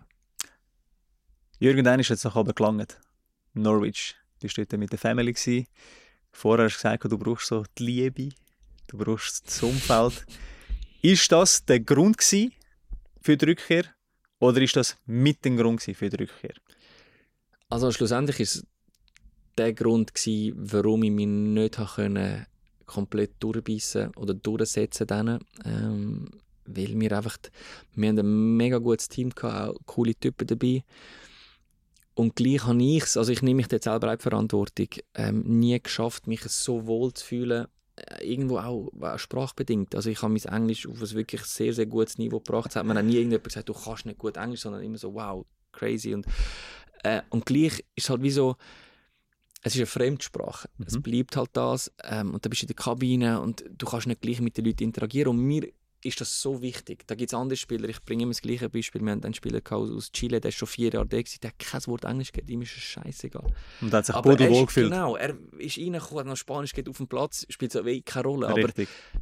Jürgen, dein ist jetzt noch aber gelangt. Norwich. Du warst dort mit der Family gewesen. Vorher hast du gesagt, du brauchst so die Liebe, du brauchst das Umfeld. Ist das der Grund gewesen für die Rückkehr oder ist das mit dem Grund für die Rückkehr? Also schlussendlich ist es der Grund gewesen, warum ich mich nicht können, komplett durchbeissen oder durchsetzen konnte. Ähm, weil wir einfach, wir haben ein mega gutes Team gehabt, auch coole Typen dabei. Und gleich habe ich es, also ich nehme mich jetzt selber auch die Verantwortung, ähm, nie geschafft, mich so wohl zu fühlen, irgendwo auch, auch sprachbedingt. Also ich habe mein Englisch auf ein wirklich sehr, sehr gutes Niveau gebracht. Es hat mir auch nie irgendjemand gesagt, du kannst nicht gut Englisch, sondern immer so, wow, crazy. Und, äh, und gleich ist es halt wie so, es ist eine Fremdsprache. Mhm. Es bleibt halt das. Ähm, und dann bist du in der Kabine und du kannst nicht gleich mit den Leuten interagieren. Und mir ist das so wichtig. Da gibt es andere Spieler, ich bringe immer das gleiche Beispiel. Wir hatten einen Spieler aus Chile, der ist schon vier Jahre da gewesen, der hat kein Wort Englisch geredet, ihm ist es scheißegal. Und hat sich pudelwohl gefühlt. Genau, er ist reingekommen, hat noch Spanisch geht auf dem Platz, spielt so wie keine Rolle. Richtig. Aber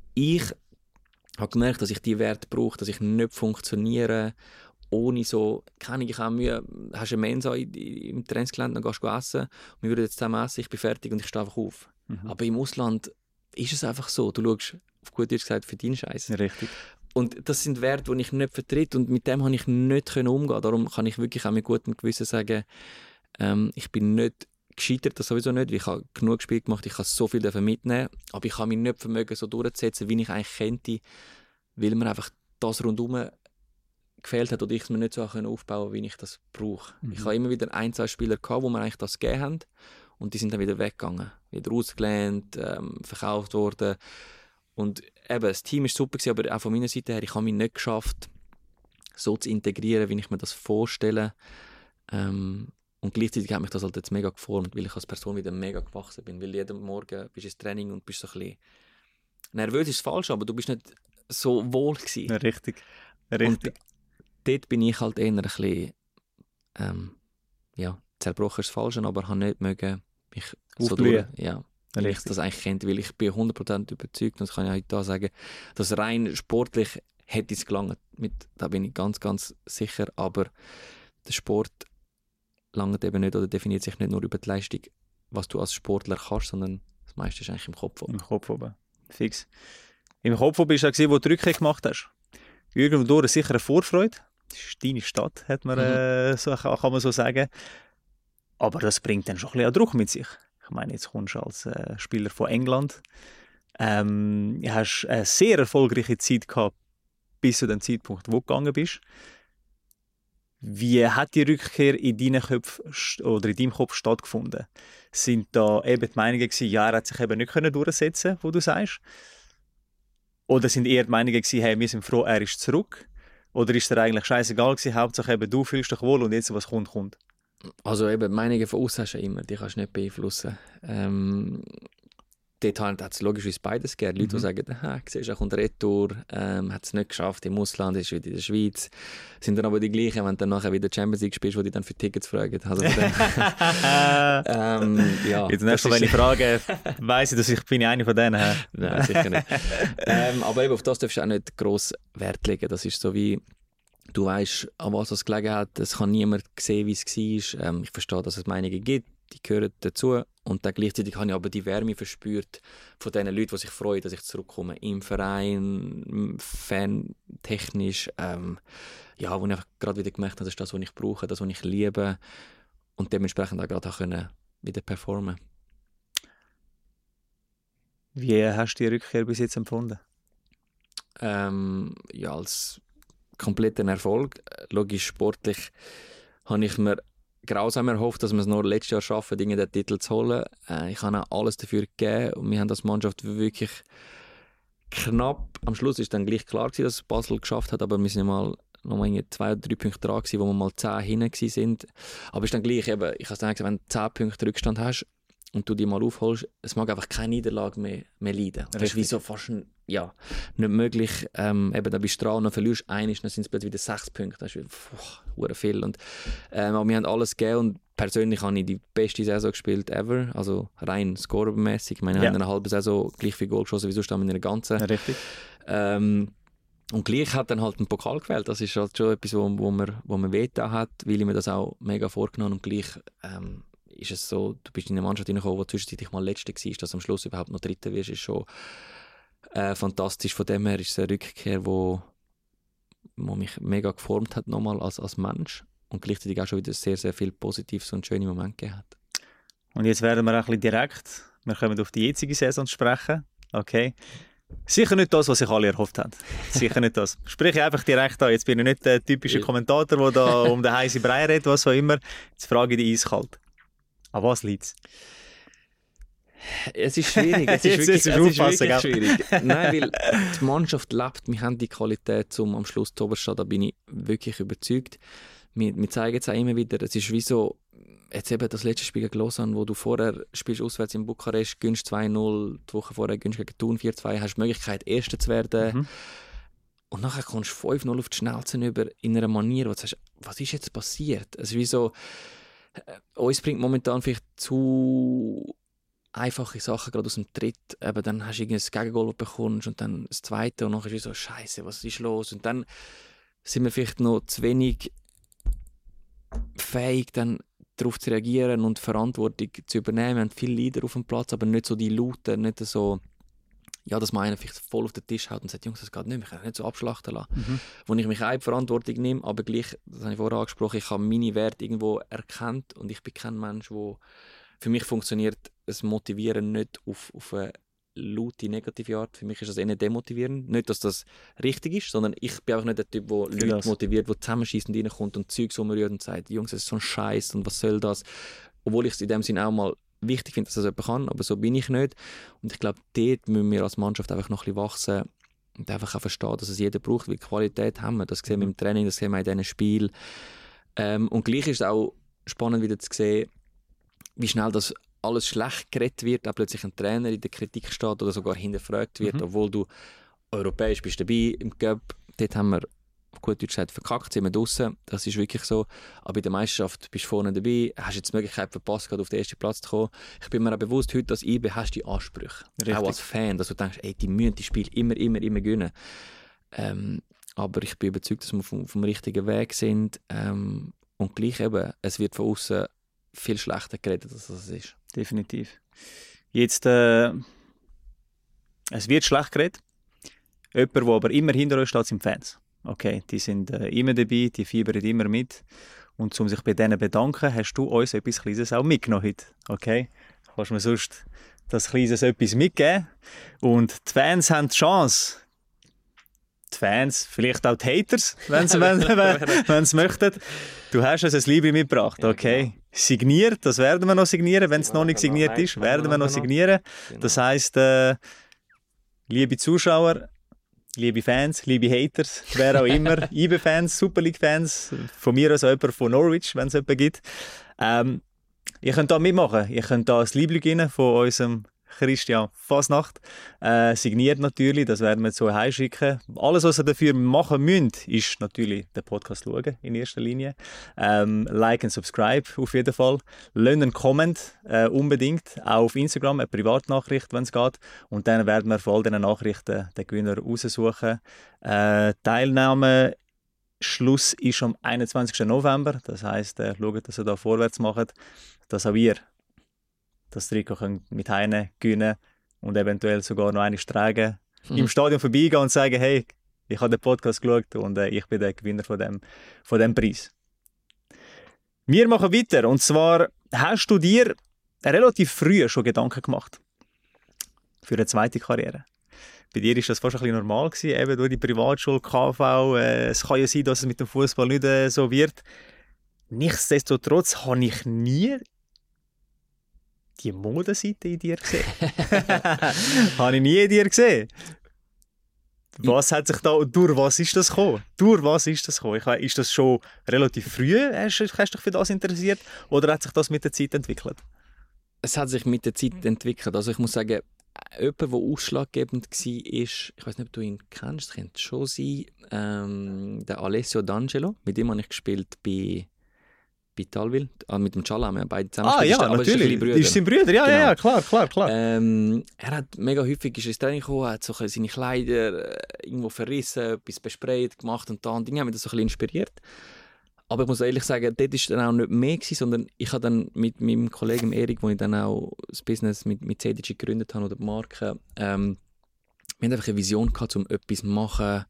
ich habe gemerkt, dass ich die Werte brauche, dass ich nicht funktioniere, ohne so, keine ich habe Mühe, hast du eine Mensa im Trainingsgelände, dann gehst du essen, und wir würden jetzt zusammen essen, ich bin fertig und ich stehe einfach auf. Mhm. Aber im Ausland ist es einfach so, du schaust, auf gut Deutsch gesagt, für deinen Scheiß. Richtig. Und das sind Werte, die ich nicht vertrete und mit dem habe ich nicht umgehen. Darum kann ich wirklich auch mit gutem Gewissen sagen, ähm, ich bin nicht gescheitert, das sowieso nicht, weil ich habe genug Spiele gemacht, ich kann so viel mitnehmen, aber ich kann mich nicht vermögen, so durchzusetzen, wie ich eigentlich könnte, weil mir einfach das rundherum gefehlt hat oder ich es mir nicht so aufbauen konnte, wie ich das brauche. Mhm. Ich habe immer wieder ein, zwei Spieler gehabt, wo mir eigentlich das gegeben haben und die sind dann wieder weggegangen, wieder ausgelernt, ähm, verkauft worden. Und eben, das Team war super, aber auch von meiner Seite her, ich habe mich nicht geschafft, so zu integrieren, wie ich mir das vorstelle. Ähm, und gleichzeitig hat mich das halt jetzt mega geformt, weil ich als Person wieder mega gewachsen bin. Weil jeden Morgen bist du ins Training und bist so ein bisschen nervös, ist falsch, aber du bist nicht so wohl gewesen. Ja, richtig. richtig. Und dort bin ich halt eher ein bisschen, ähm, ja, zerbrochen ist das Falsche, aber habe nicht mögen mich so durch, ja, weil ich das eigentlich kennt, weil ich bin hundert Prozent überzeugt, und das kann ich heute da sagen, dass rein sportlich hätte es gelangt, mit, da bin ich ganz, ganz sicher, aber der Sport langt eben nicht oder definiert sich nicht nur über die Leistung, was du als Sportler kannst, sondern das meiste ist eigentlich im Kopf oben. Im Kopf oben, fix. Im Kopf oben bist du ja, wo du die Rückkehr gemacht hast. Irgendwo sicher eine Vorfreude. Das ist deine Stadt, hat man, äh, so, kann man so sagen. Aber das bringt dann schon ein bisschen Druck mit sich. Ich meine, jetzt kommst du als äh, Spieler von England. Ähm, du hast eine sehr erfolgreiche Zeit gehabt, bis zu dem Zeitpunkt, wo du gegangen bist. Wie hat die Rückkehr in deinem Kopf oder in deinem Kopf stattgefunden? Sind da eben die Meinungen gewesen, ja, er hat sich eben nicht durchsetzen können, wo du sagst? Oder sind eher die Meinungen gewesen, hey, wir sind froh, er ist zurück? Oder ist dir eigentlich scheißegal gewesen, Hauptsache eben, du fühlst dich wohl und jetzt, was kommt, kommt? Also eben, die Meinungen von außen hast du immer, die kannst du nicht beeinflussen. Ähm, dort hat es logischerweise beides gegeben. Leute, mhm. die sagen, aha, siehst du, er kommt retour, ähm, hat es nicht geschafft im Ausland, ist wieder in der Schweiz. Sind dann aber die gleichen, wenn du dann nachher wieder Champions League spielst, die dich dann für Tickets fragen. Also ähm, ja, jetzt nächstes Mal, wenn ich frage, weiss ich, dass ich bin einer von denen. Nein, sicher nicht. ähm, aber eben auf das darfst du auch nicht gross Wert legen. Das ist so wie, du weißt, an was es gelegen hat. Es kann niemand sehen, wie es war. Ähm, ich verstehe, dass es Meinungen gibt, die gehören dazu. Und dann gleichzeitig habe ich aber die Wärme verspürt von den Leuten, die sich freuen, dass ich zurückkomme. Im Verein, fantechnisch. Ähm, ja, wo ich gerade wieder gemerkt habe, das ist das, was ich brauche, das, was ich liebe. Und dementsprechend auch gerade auch wieder performen. Wie hast du die Rückkehr bis jetzt empfunden? Ähm, ja, als kompletten Erfolg. Logisch sportlich habe ich mir grausam erhofft, dass wir es noch letztes Jahr schaffen, den Titel zu holen. Äh, ich habe auch alles dafür gegeben und wir haben als Mannschaft wirklich knapp, am Schluss ist dann gleich klar gewesen, dass Basel geschafft hat, aber wir sind mal noch mal zwei oder drei Punkte dran gewesen, wo wir mal zehn hinten sind. Aber es ist dann gleich eben, ich habe es dann gesagt, wenn du zehn Punkte Rückstand hast und du die mal aufholst, es mag einfach keine Niederlage mehr, mehr leiden. Das ist wie so fast ein, ja, nicht möglich. Ähm, eben, da bist du dran und verlierst eines, dann sind es plötzlich wieder sechs Punkte. Das ist wieder pfuh, viel. Und, ähm, aber wir haben alles gegeben und persönlich habe ich die beste Saison gespielt ever, also rein scoremässig. Ich meine, wir ja. haben in einer halben Saison gleich viel Goal geschossen wie sonst in einer ganzen. Ja, richtig. Ähm, und gleich hat dann halt einen Pokal gewählt. Das ist halt schon etwas, wo, wo man, wo man wehgetan hat, weil ich mir das auch mega vorgenommen und gleich ähm, ist es so, du bist in eine Mannschaft hineingekommen, wo zwischenzeitlich mal Letzte war, dass du am Schluss überhaupt noch Dritter wirst, ist schon äh, fantastisch. Von dem her ist es eine Rückkehr, wo, wo mich mega geformt hat nochmal als, als Mensch und gleichzeitig auch schon wieder sehr, sehr viel Positives und schöne Momente gegeben hat. Und jetzt werden wir auch ein bisschen direkt, wir kommen auf die jetzige Saison zu sprechen. Okay. Sicher nicht das, was sich alle erhofft haben. Sicher nicht das. Sprich einfach direkt an. Jetzt bin ich nicht der typische Kommentator, der da um den heißen Brei redet, was auch immer. Jetzt frage ich dich eiskalt. An was liegt es? Es ist schwierig. Es ist wirklich, es ist wirklich schwierig. Nein, weil die Mannschaft lebt. Wir haben die Qualität, um am Schluss zu oberstehen. Da bin ich wirklich überzeugt. Wir, wir zeigen es auch immer wieder. Es ist wie so, jetzt eben das letzte Spiel gegen Lausanne, wo du vorher spielst auswärts in Bukarest, gönnst zwei null, die Woche vorher gönnst gegen Thun vier zwei, hast die Möglichkeit, Erster zu werden. Mhm. Und nachher kommst du fünf null auf die Schnauze über in einer Manier, wo du sagst, was ist jetzt passiert? Es ist wie so, äh, uns bringt momentan vielleicht zu einfache Sachen, gerade aus dem Tritt, eben, dann hast du irgendein Gegengol, das du bekommst und dann das Zweite und dann ist es so, Scheiße, was ist los? Und dann sind wir vielleicht noch zu wenig fähig, dann darauf zu reagieren und Verantwortung zu übernehmen. Wir haben viele Leader auf dem Platz, aber nicht so die Lauten, nicht so, ja, dass man einen vielleicht voll auf den Tisch haut und sagt, Jungs, das geht nicht, wir können nicht so abschlachten lassen. Mhm. Wo ich mich auch in Verantwortung nehme, aber gleich, das habe ich vorher angesprochen, ich habe meine Werte irgendwo erkannt und ich bin kein Mensch, der für mich funktioniert, das Motivieren nicht auf, auf eine laute, negative Art. Für mich ist das eher demotivierend. Nicht, dass das richtig ist, sondern ich bin auch nicht der Typ, der Leute das. motiviert, der zusammenschießt und reinkommt und Zeugs umrührt und sagt, Jungs, das ist so ein Scheiß und was soll das? Obwohl ich es in dem Sinne auch mal wichtig finde, dass das jemand kann, aber so bin ich nicht. Und ich glaube, dort müssen wir als Mannschaft einfach noch ein bisschen wachsen und einfach auch verstehen, dass es jeder braucht, weil Qualität haben wir. Das sehen wir im Training, das sehen wir in diesen Spielen. Ähm, und gleich ist es auch spannend wieder zu sehen, wie schnell das alles schlecht geredet wird, auch plötzlich ein Trainer in der Kritik steht oder sogar hinterfragt wird, mhm. obwohl du europäisch bist dabei im Cup. Dort haben wir auf gut Deutsch gesagt, verkackt, sind wir draussen. Das ist wirklich so. Aber in der Meisterschaft bist du vorne dabei, hast jetzt die Möglichkeit verpasst, gerade auf den ersten Platz zu kommen. Ich bin mir auch bewusst, heute als I B hast du die Ansprüche. Richtig. Auch als Fan, dass du denkst, ey, die müssen die Spiele immer, immer, immer gewinnen. Ähm, aber ich bin überzeugt, dass wir vom, vom richtigen Weg sind. Ähm, und gleich eben, es wird von außen viel schlechter geredet, als es ist. Definitiv. Jetzt, äh, es wird schlecht geredet. Jemand, der aber immer hinter uns steht, sind Fans. Okay, die sind äh, immer dabei, die fiebern immer mit. Und um sich bei denen zu bedanken, hast du uns etwas Kleines auch mitgenommen heute. Okay? Kannst du mir sonst das Kleines etwas mitgeben? Und die Fans haben die Chance. Die Fans, vielleicht auch die Haters, wenn sie wenn, wenn, möchten. Du hast uns ein Liebling mitgebracht, okay? Ja, signiert, das werden wir noch signieren. Wenn es noch nicht signiert ist, werden wir noch signieren. Genau. Das heisst, äh, liebe Zuschauer, liebe Fans, liebe Haters, wer auch immer, I B-Fans, Super League-Fans, von mir aus jemand von Norwich, wenn es jemanden gibt. Ähm, ihr könnt da mitmachen. Ihr könnt da ein Liebling von unserem Christian Fasnacht äh, signiert natürlich, das werden wir so heimschicken. Alles, was ihr dafür machen müsst, ist natürlich den Podcast schauen, in erster Linie. Ähm, like und subscribe auf jeden Fall. Lasst einen Comment äh, unbedingt, auch auf Instagram, eine Privatnachricht, wenn es geht. Und dann werden wir von all diesen Nachrichten den Gewinner raussuchen. Äh, Teilnahme Schluss ist am einundzwanzigsten November, das heisst, äh, schaut, dass ihr da vorwärts macht, dass auch ihr das Trikot könnt mit Heine gewinnen und eventuell sogar noch eine tragen, mhm. im Stadion vorbeigehen und sagen, hey, ich habe den Podcast geschaut und äh, ich bin der Gewinner von dem, von dem Preis. Wir machen weiter und zwar hast du dir relativ früh schon Gedanken gemacht für eine zweite Karriere. Bei dir war das fast ein bisschen normal gewesen, eben durch die Privatschule, K V. Äh, es kann ja sein, dass es mit dem Fußball nicht äh, so wird. Nichtsdestotrotz habe ich nie die Modeseite in dir gesehen. Habe ich nie in dir gesehen. Was hat sich da, durch was ist das gekommen? Durch was ist das gekommen? Ich weiß, ist das schon relativ früh, hast, hast du dich für das interessiert? Oder hat sich das mit der Zeit entwickelt? Es hat sich mit der Zeit entwickelt. Also ich muss sagen, jemand, der ausschlaggebend war, ist, ich weiß nicht, ob du ihn kennst, das könnte schon sein, ähm, der Alessio D'Angelo. Mit dem habe ich gespielt bei bei Talwil, mit dem Chala haben wir beide zusammen Ah ja, aber natürlich, ist, ist sein Bruder, ja, genau. ja, ja, klar, klar, klar. Ähm, er hat mega häufig ist ins Training gekommen, hat so seine Kleider irgendwo verrissen, etwas besprayt, gemacht und da und Dinge haben mich das so ein bisschen inspiriert. Aber ich muss ehrlich sagen, dort war dann auch nicht mehr gewesen, sondern ich habe dann mit meinem Kollegen Erik, wo ich dann auch das Business mit, mit C D G gegründet habe oder die Marke, ähm, wir haben einfach eine Vision gehabt, um etwas zu machen,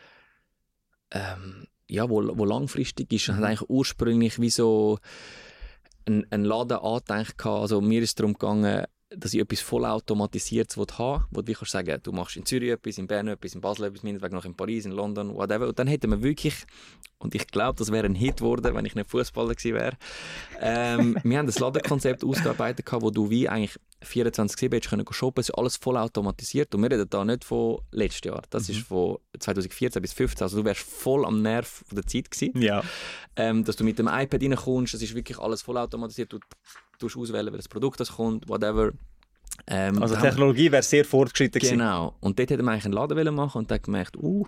ähm, ja, wo, wo langfristig ist. Ich hatte eigentlich ursprünglich wie so einen, einen Laden angedenkt. Also mir ist es darum gegangen, dass ich etwas vollautomatisiertes haben will, wo du kannst sagen, du machst in Zürich etwas, in Bern etwas, in Basel etwas, meinetwegen noch in Paris, in London, whatever. Und dann hätten wir wirklich, und ich glaube, das wäre ein Hit geworden, wenn ich nicht Fußballer gewesen wäre. Ähm, wir haben das Ladenkonzept ausgearbeitet, wo du wie eigentlich vierundzwanzig sieben hättest können shoppen, es ist alles voll automatisiert. Und wir reden da nicht von letztes Jahr, das mhm. ist von zweitausendvierzehn bis zweitausendfünfzehn, also du wärst voll am Nerv der Zeit gewesen. Ja. Ähm, dass du mit dem iPad reinkommst, das ist wirklich alles voll automatisiert, du tust auswählen, welches Produkt das kommt, whatever. Ähm, also die Technologie wäre sehr fortgeschritten gewesen. Genau, und dort hätten wir eigentlich einen Laden machen und dann gemerkt, uh,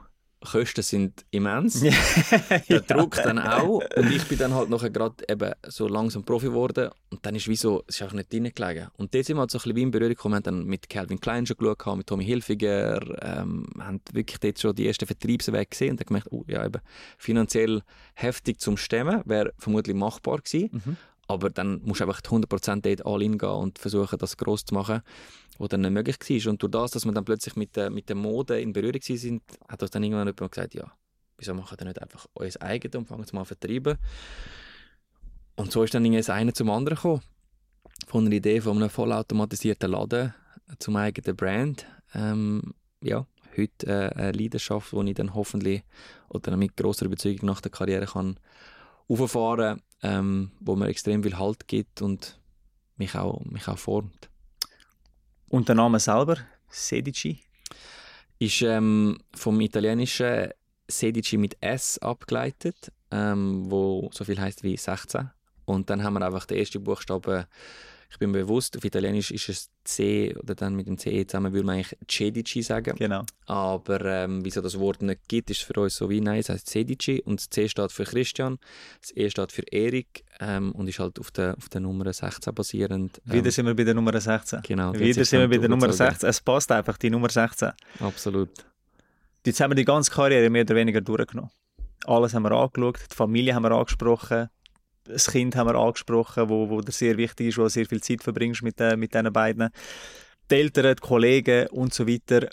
Kosten sind immens, der Druck dann auch. Und ich bin dann halt nachher gerade eben so langsam Profi geworden. Und dann ist wie so, es ist einfach nicht drin gelegen. Und dort sind wir halt so ein bisschen wie in Berührung gekommen. Wir haben dann mit Calvin Klein schon geschaut, mit Tommy Hilfiger, ähm, haben wirklich dort schon die ersten Vertriebswege gesehen und dann gemerkt, oh, ja, eben, finanziell heftig zum Stemmen, wäre vermutlich machbar gewesen. Mhm. Aber dann musst du einfach hundert Prozent dort all in gehen und versuchen, das gross zu machen, was dann nicht möglich war. Und durch das, dass wir dann plötzlich mit der, mit der Mode in Berührung waren, hat uns dann irgendwann jemand gesagt, ja, wieso machen wir nicht einfach unser eigenes und fangen es mal an zu vertreiben. Und so ist dann das eine zum anderen gekommen. Von einer Idee von einem vollautomatisierten Laden zum eigenen Brand. Ähm, ja, heute äh, eine Leidenschaft, die ich dann hoffentlich oder mit grosser Überzeugung nach der Karriere kann auffahren, ähm, wo mir extrem viel Halt gibt und mich auch, mich auch formt. Und der Name selber, Sedici? Ist ähm, vom italienischen Sedici mit S abgeleitet, ähm, wo so viel heisst wie sechzehn. Und dann haben wir einfach den ersten Buchstaben, ich bin mir bewusst, auf Italienisch ist es C oder dann mit dem C E zusammen würde man eigentlich Cedici sagen. Genau. Aber ähm, wieso das Wort nicht gibt, ist für uns so wie nein, es heisst Sedici und das C steht für Christian, das E steht für Erik ähm, und ist halt auf der, auf der Nummer sechzehn basierend. Ähm, Wieder sind wir bei der Nummer sechzehn. Genau. Wieder sind wir bei der Nummer sechzehn. Es passt einfach, die Nummer sechzehn. Absolut. Jetzt haben wir die ganze Karriere mehr oder weniger durchgenommen. Alles haben wir angeschaut, die Familie haben wir angesprochen, das Kind haben wir angesprochen, wo, wo dir sehr wichtig ist, wo du sehr viel Zeit verbringst mit, äh, mit diesen beiden. Die Eltern, die Kollegen und so weiter.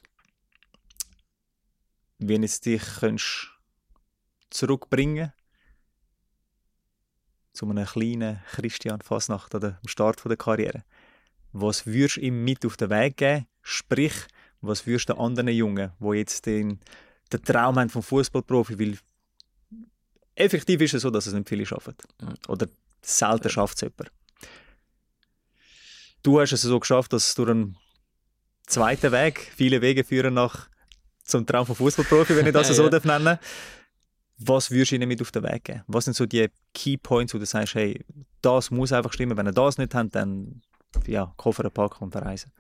Wenn du dich könntest zurückbringen zu einem kleinen Christian Fasnacht oder am Start der Karriere, was würdest du ihm mit auf den Weg geben? Sprich, was würdest du den anderen Jungen, die jetzt den, den Traum haben vom Fußballprofi, weil effektiv ist es so, dass es nicht viele schaffen. Oder selten schafft es jemand. Du hast es so geschafft, dass du einen zweiten Weg, viele Wege führen nach zum Traum vom Fußballprofi, wenn ich das so ja. nennen darf. Was würdest du ihnen mit auf den Weg geben? Was sind so die Key Points, wo du sagst, hey, das muss einfach stimmen. Wenn ihr das nicht habt, dann ja, Koffer packen und verreisen.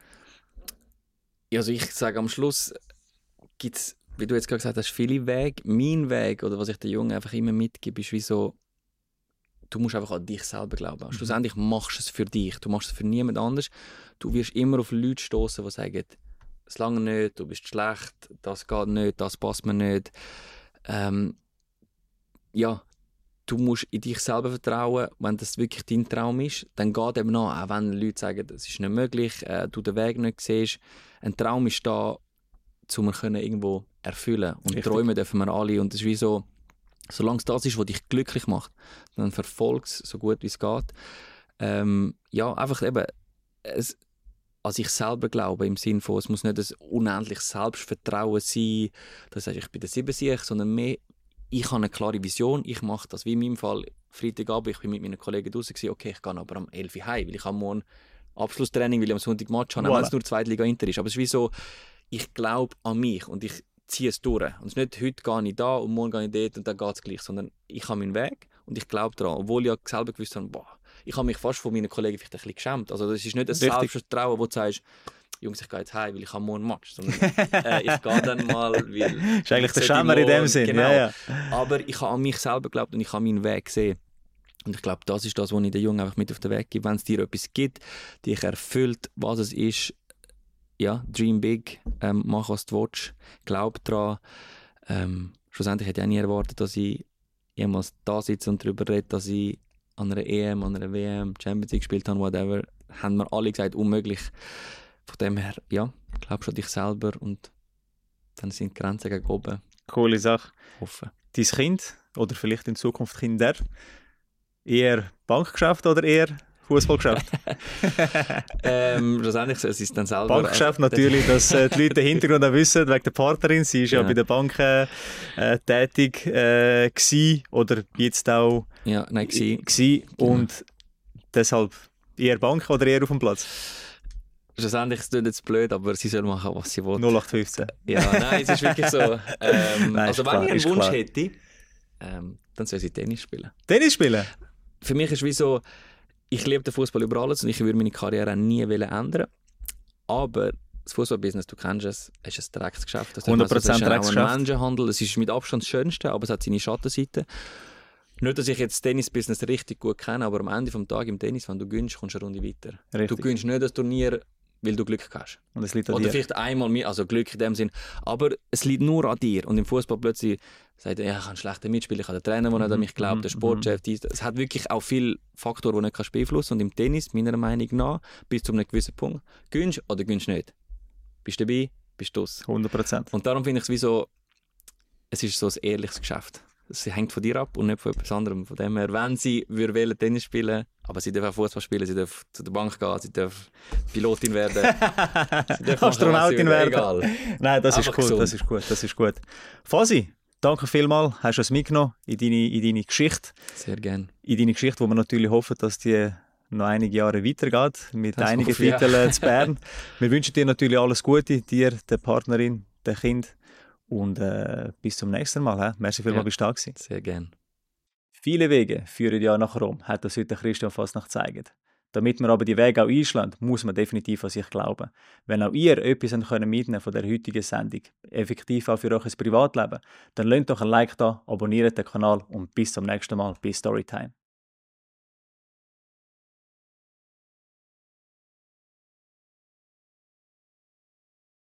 Also ich sage, am Schluss gibt es, wie du jetzt gerade gesagt hast, viele Wege. Mein Weg, oder was ich den Jungen einfach immer mitgebe, ist wie so, du musst einfach an dich selber glauben. Mhm. Schlussendlich machst du es für dich, du machst es für niemand anders. Du wirst immer auf Leute stoßen, die sagen, es lange nicht, du bist schlecht, das geht nicht, das passt mir nicht. Ähm, ja, du musst in dich selber vertrauen. Wenn das wirklich dein Traum ist, dann geht eben nach. Auch wenn Leute sagen, das ist nicht möglich, äh, du den Weg nicht siehst. Ein Traum ist da, um ihn irgendwo erfüllen. Und Richtig. Träumen dürfen wir alle. Und es ist wie so, solange es das ist, was dich glücklich macht, dann verfolg es so gut wie es geht. Ähm, ja, einfach eben es, an sich selber glauben, im Sinne von, es muss nicht ein unendliches Selbstvertrauen sein, dass ich bin der Siebensieg, sondern mehr, ich habe eine klare Vision, ich mache das, wie in meinem Fall, Freitagabend, ich bin mit meinen Kollegen draußen gewesen, okay, ich gehe aber am elf Uhr heim, weil ich am Morgen Abschlusstraining, weil ich am Sonntag Match habe, voilà. Wenn es nur Zweitliga Inter ist. Aber es ist wie so, ich glaube an mich und ich ziehe es durch. Und es ist nicht, heute gehe ich da und morgen gehe ich dort und dann geht es gleich, sondern ich habe meinen Weg und ich glaube daran. Obwohl ich ja selber gewusst habe, boah, ich habe mich fast von meinen Kollegen vielleicht ein bisschen geschämt. Also das ist nicht ein Selbstvertrauen, wo du sagst, Jungs, ich gehe jetzt heim, weil ich habe morgen Match. Sondern äh, ich gehe dann mal, weil... Das ist eigentlich der Schämer in dem Sinn. Genau. Ja, ja. Aber ich habe an mich selber geglaubt und ich habe meinen Weg gesehen. Und ich glaube, das ist das, was ich den Jungen einfach mit auf den Weg gebe. Wenn es dir etwas gibt, dich erfüllt, was es ist, ja, dream big, ähm, mach, was du willst, glaub daran. Ähm, schlussendlich hätte ich auch nie erwartet, dass ich jemals da sitze und darüber rede, dass ich an einer E M, an einer W M, Champions League gespielt habe, whatever. Haben mir alle gesagt, unmöglich. Von dem her, ja, glaubst du an dich selber und dann sind die Grenzen gegen oben. Coole Sache. Offen. Dein Kind, oder vielleicht in Zukunft Kinder, eher Bankgeschäft oder eher Fußballgeschäft? ähm, schlussendlich ist es dann selber... Bankgeschäft natürlich, dass äh, die Leute den Hintergrund auch wissen, wegen der Partnerin. Sie ist ja, ja bei der Bank äh, tätig äh, gewesen, oder jetzt auch ja, nein, gewesen. gewesen. Genau. Und deshalb eher Bank oder eher auf dem Platz? Schlussendlich ist es jetzt blöd, aber sie soll machen, was sie will. null acht fünfzehn. Ja, nein, es ist wirklich so. Ähm, nein, also wenn klar, ich einen Wunsch klar. hätte, ähm, dann soll sie Tennis spielen. Tennis spielen? Für mich ist es wie so, ich liebe den Fußball über alles und ich würde meine Karriere auch nie ändern. Aber das Fußballbusiness, du kennst es, es ist ein Drecksgeschäft. Das hundert Prozent Drecksgeschäft. Es ist auch ein Drecksgeschäft. Menschenhandel, es ist mit Abstand das Schönste, aber es hat seine Schattenseite. Nicht, dass ich jetzt das Tennis-Business richtig gut kenne, aber am Ende des Tages im Tennis, wenn du gewinnst, kommst du eine Runde weiter. Richtig. Du gewinnst nicht das Turnier, weil du Glück hast. Und es liegt an Oder dir. vielleicht einmal mehr, also Glück in dem Sinn. Aber es liegt nur an dir. Und im Fußball plötzlich sagt er, ja, ich habe einen schlechten Mitspieler, ich habe den Trainer, der nicht an mich glaubt, der Sportchef. Dies. Es hat wirklich auch viele Faktoren, die du nicht beeinflussen kannst. Und im Tennis, meiner Meinung nach, bis zu einem gewissen Punkt, gewinnst oder gewinnst nicht. Bist du dabei, bist du aus. hundert Prozent. Und darum finde ich es wie so, es ist so ein ehrliches Geschäft. Es hängt von dir ab und nicht von etwas anderem. Von dem her, wenn sie wollen Tennis spielen, aber sie dürfen auch Fußball spielen, sie dürfen zu der Bank gehen, sie dürfen Pilotin werden, sie dürfen Astronautin werden. Egal. Nein, das Einfach ist gut, gesund. das ist gut, das ist gut. Fasi, danke vielmals, hast du es mitgenommen in deine, in deine Geschichte. Sehr gerne. In deine Geschichte, wo wir natürlich hoffen, dass die noch einige Jahre weitergeht, mit Das einigen hoffe ich, ja. Titeln zu Bern. Wir wünschen dir natürlich alles Gute, dir, der Partnerin, dem Kind und äh, bis zum nächsten Mal. He? Merci vielmals, Ja. bist du da gewesen. Sehr gerne. Viele Wege führen ja nach Rom, hat das heute Christian Fasnacht gezeigt. Damit man aber die Wege auch einschlägt, muss man definitiv an sich glauben. Wenn auch ihr etwas mitnehmen könnt von der heutigen Sendung, effektiv auch für euer Privatleben, dann lasst doch ein Like da, abonniert den Kanal und bis zum nächsten Mal bei Storytime.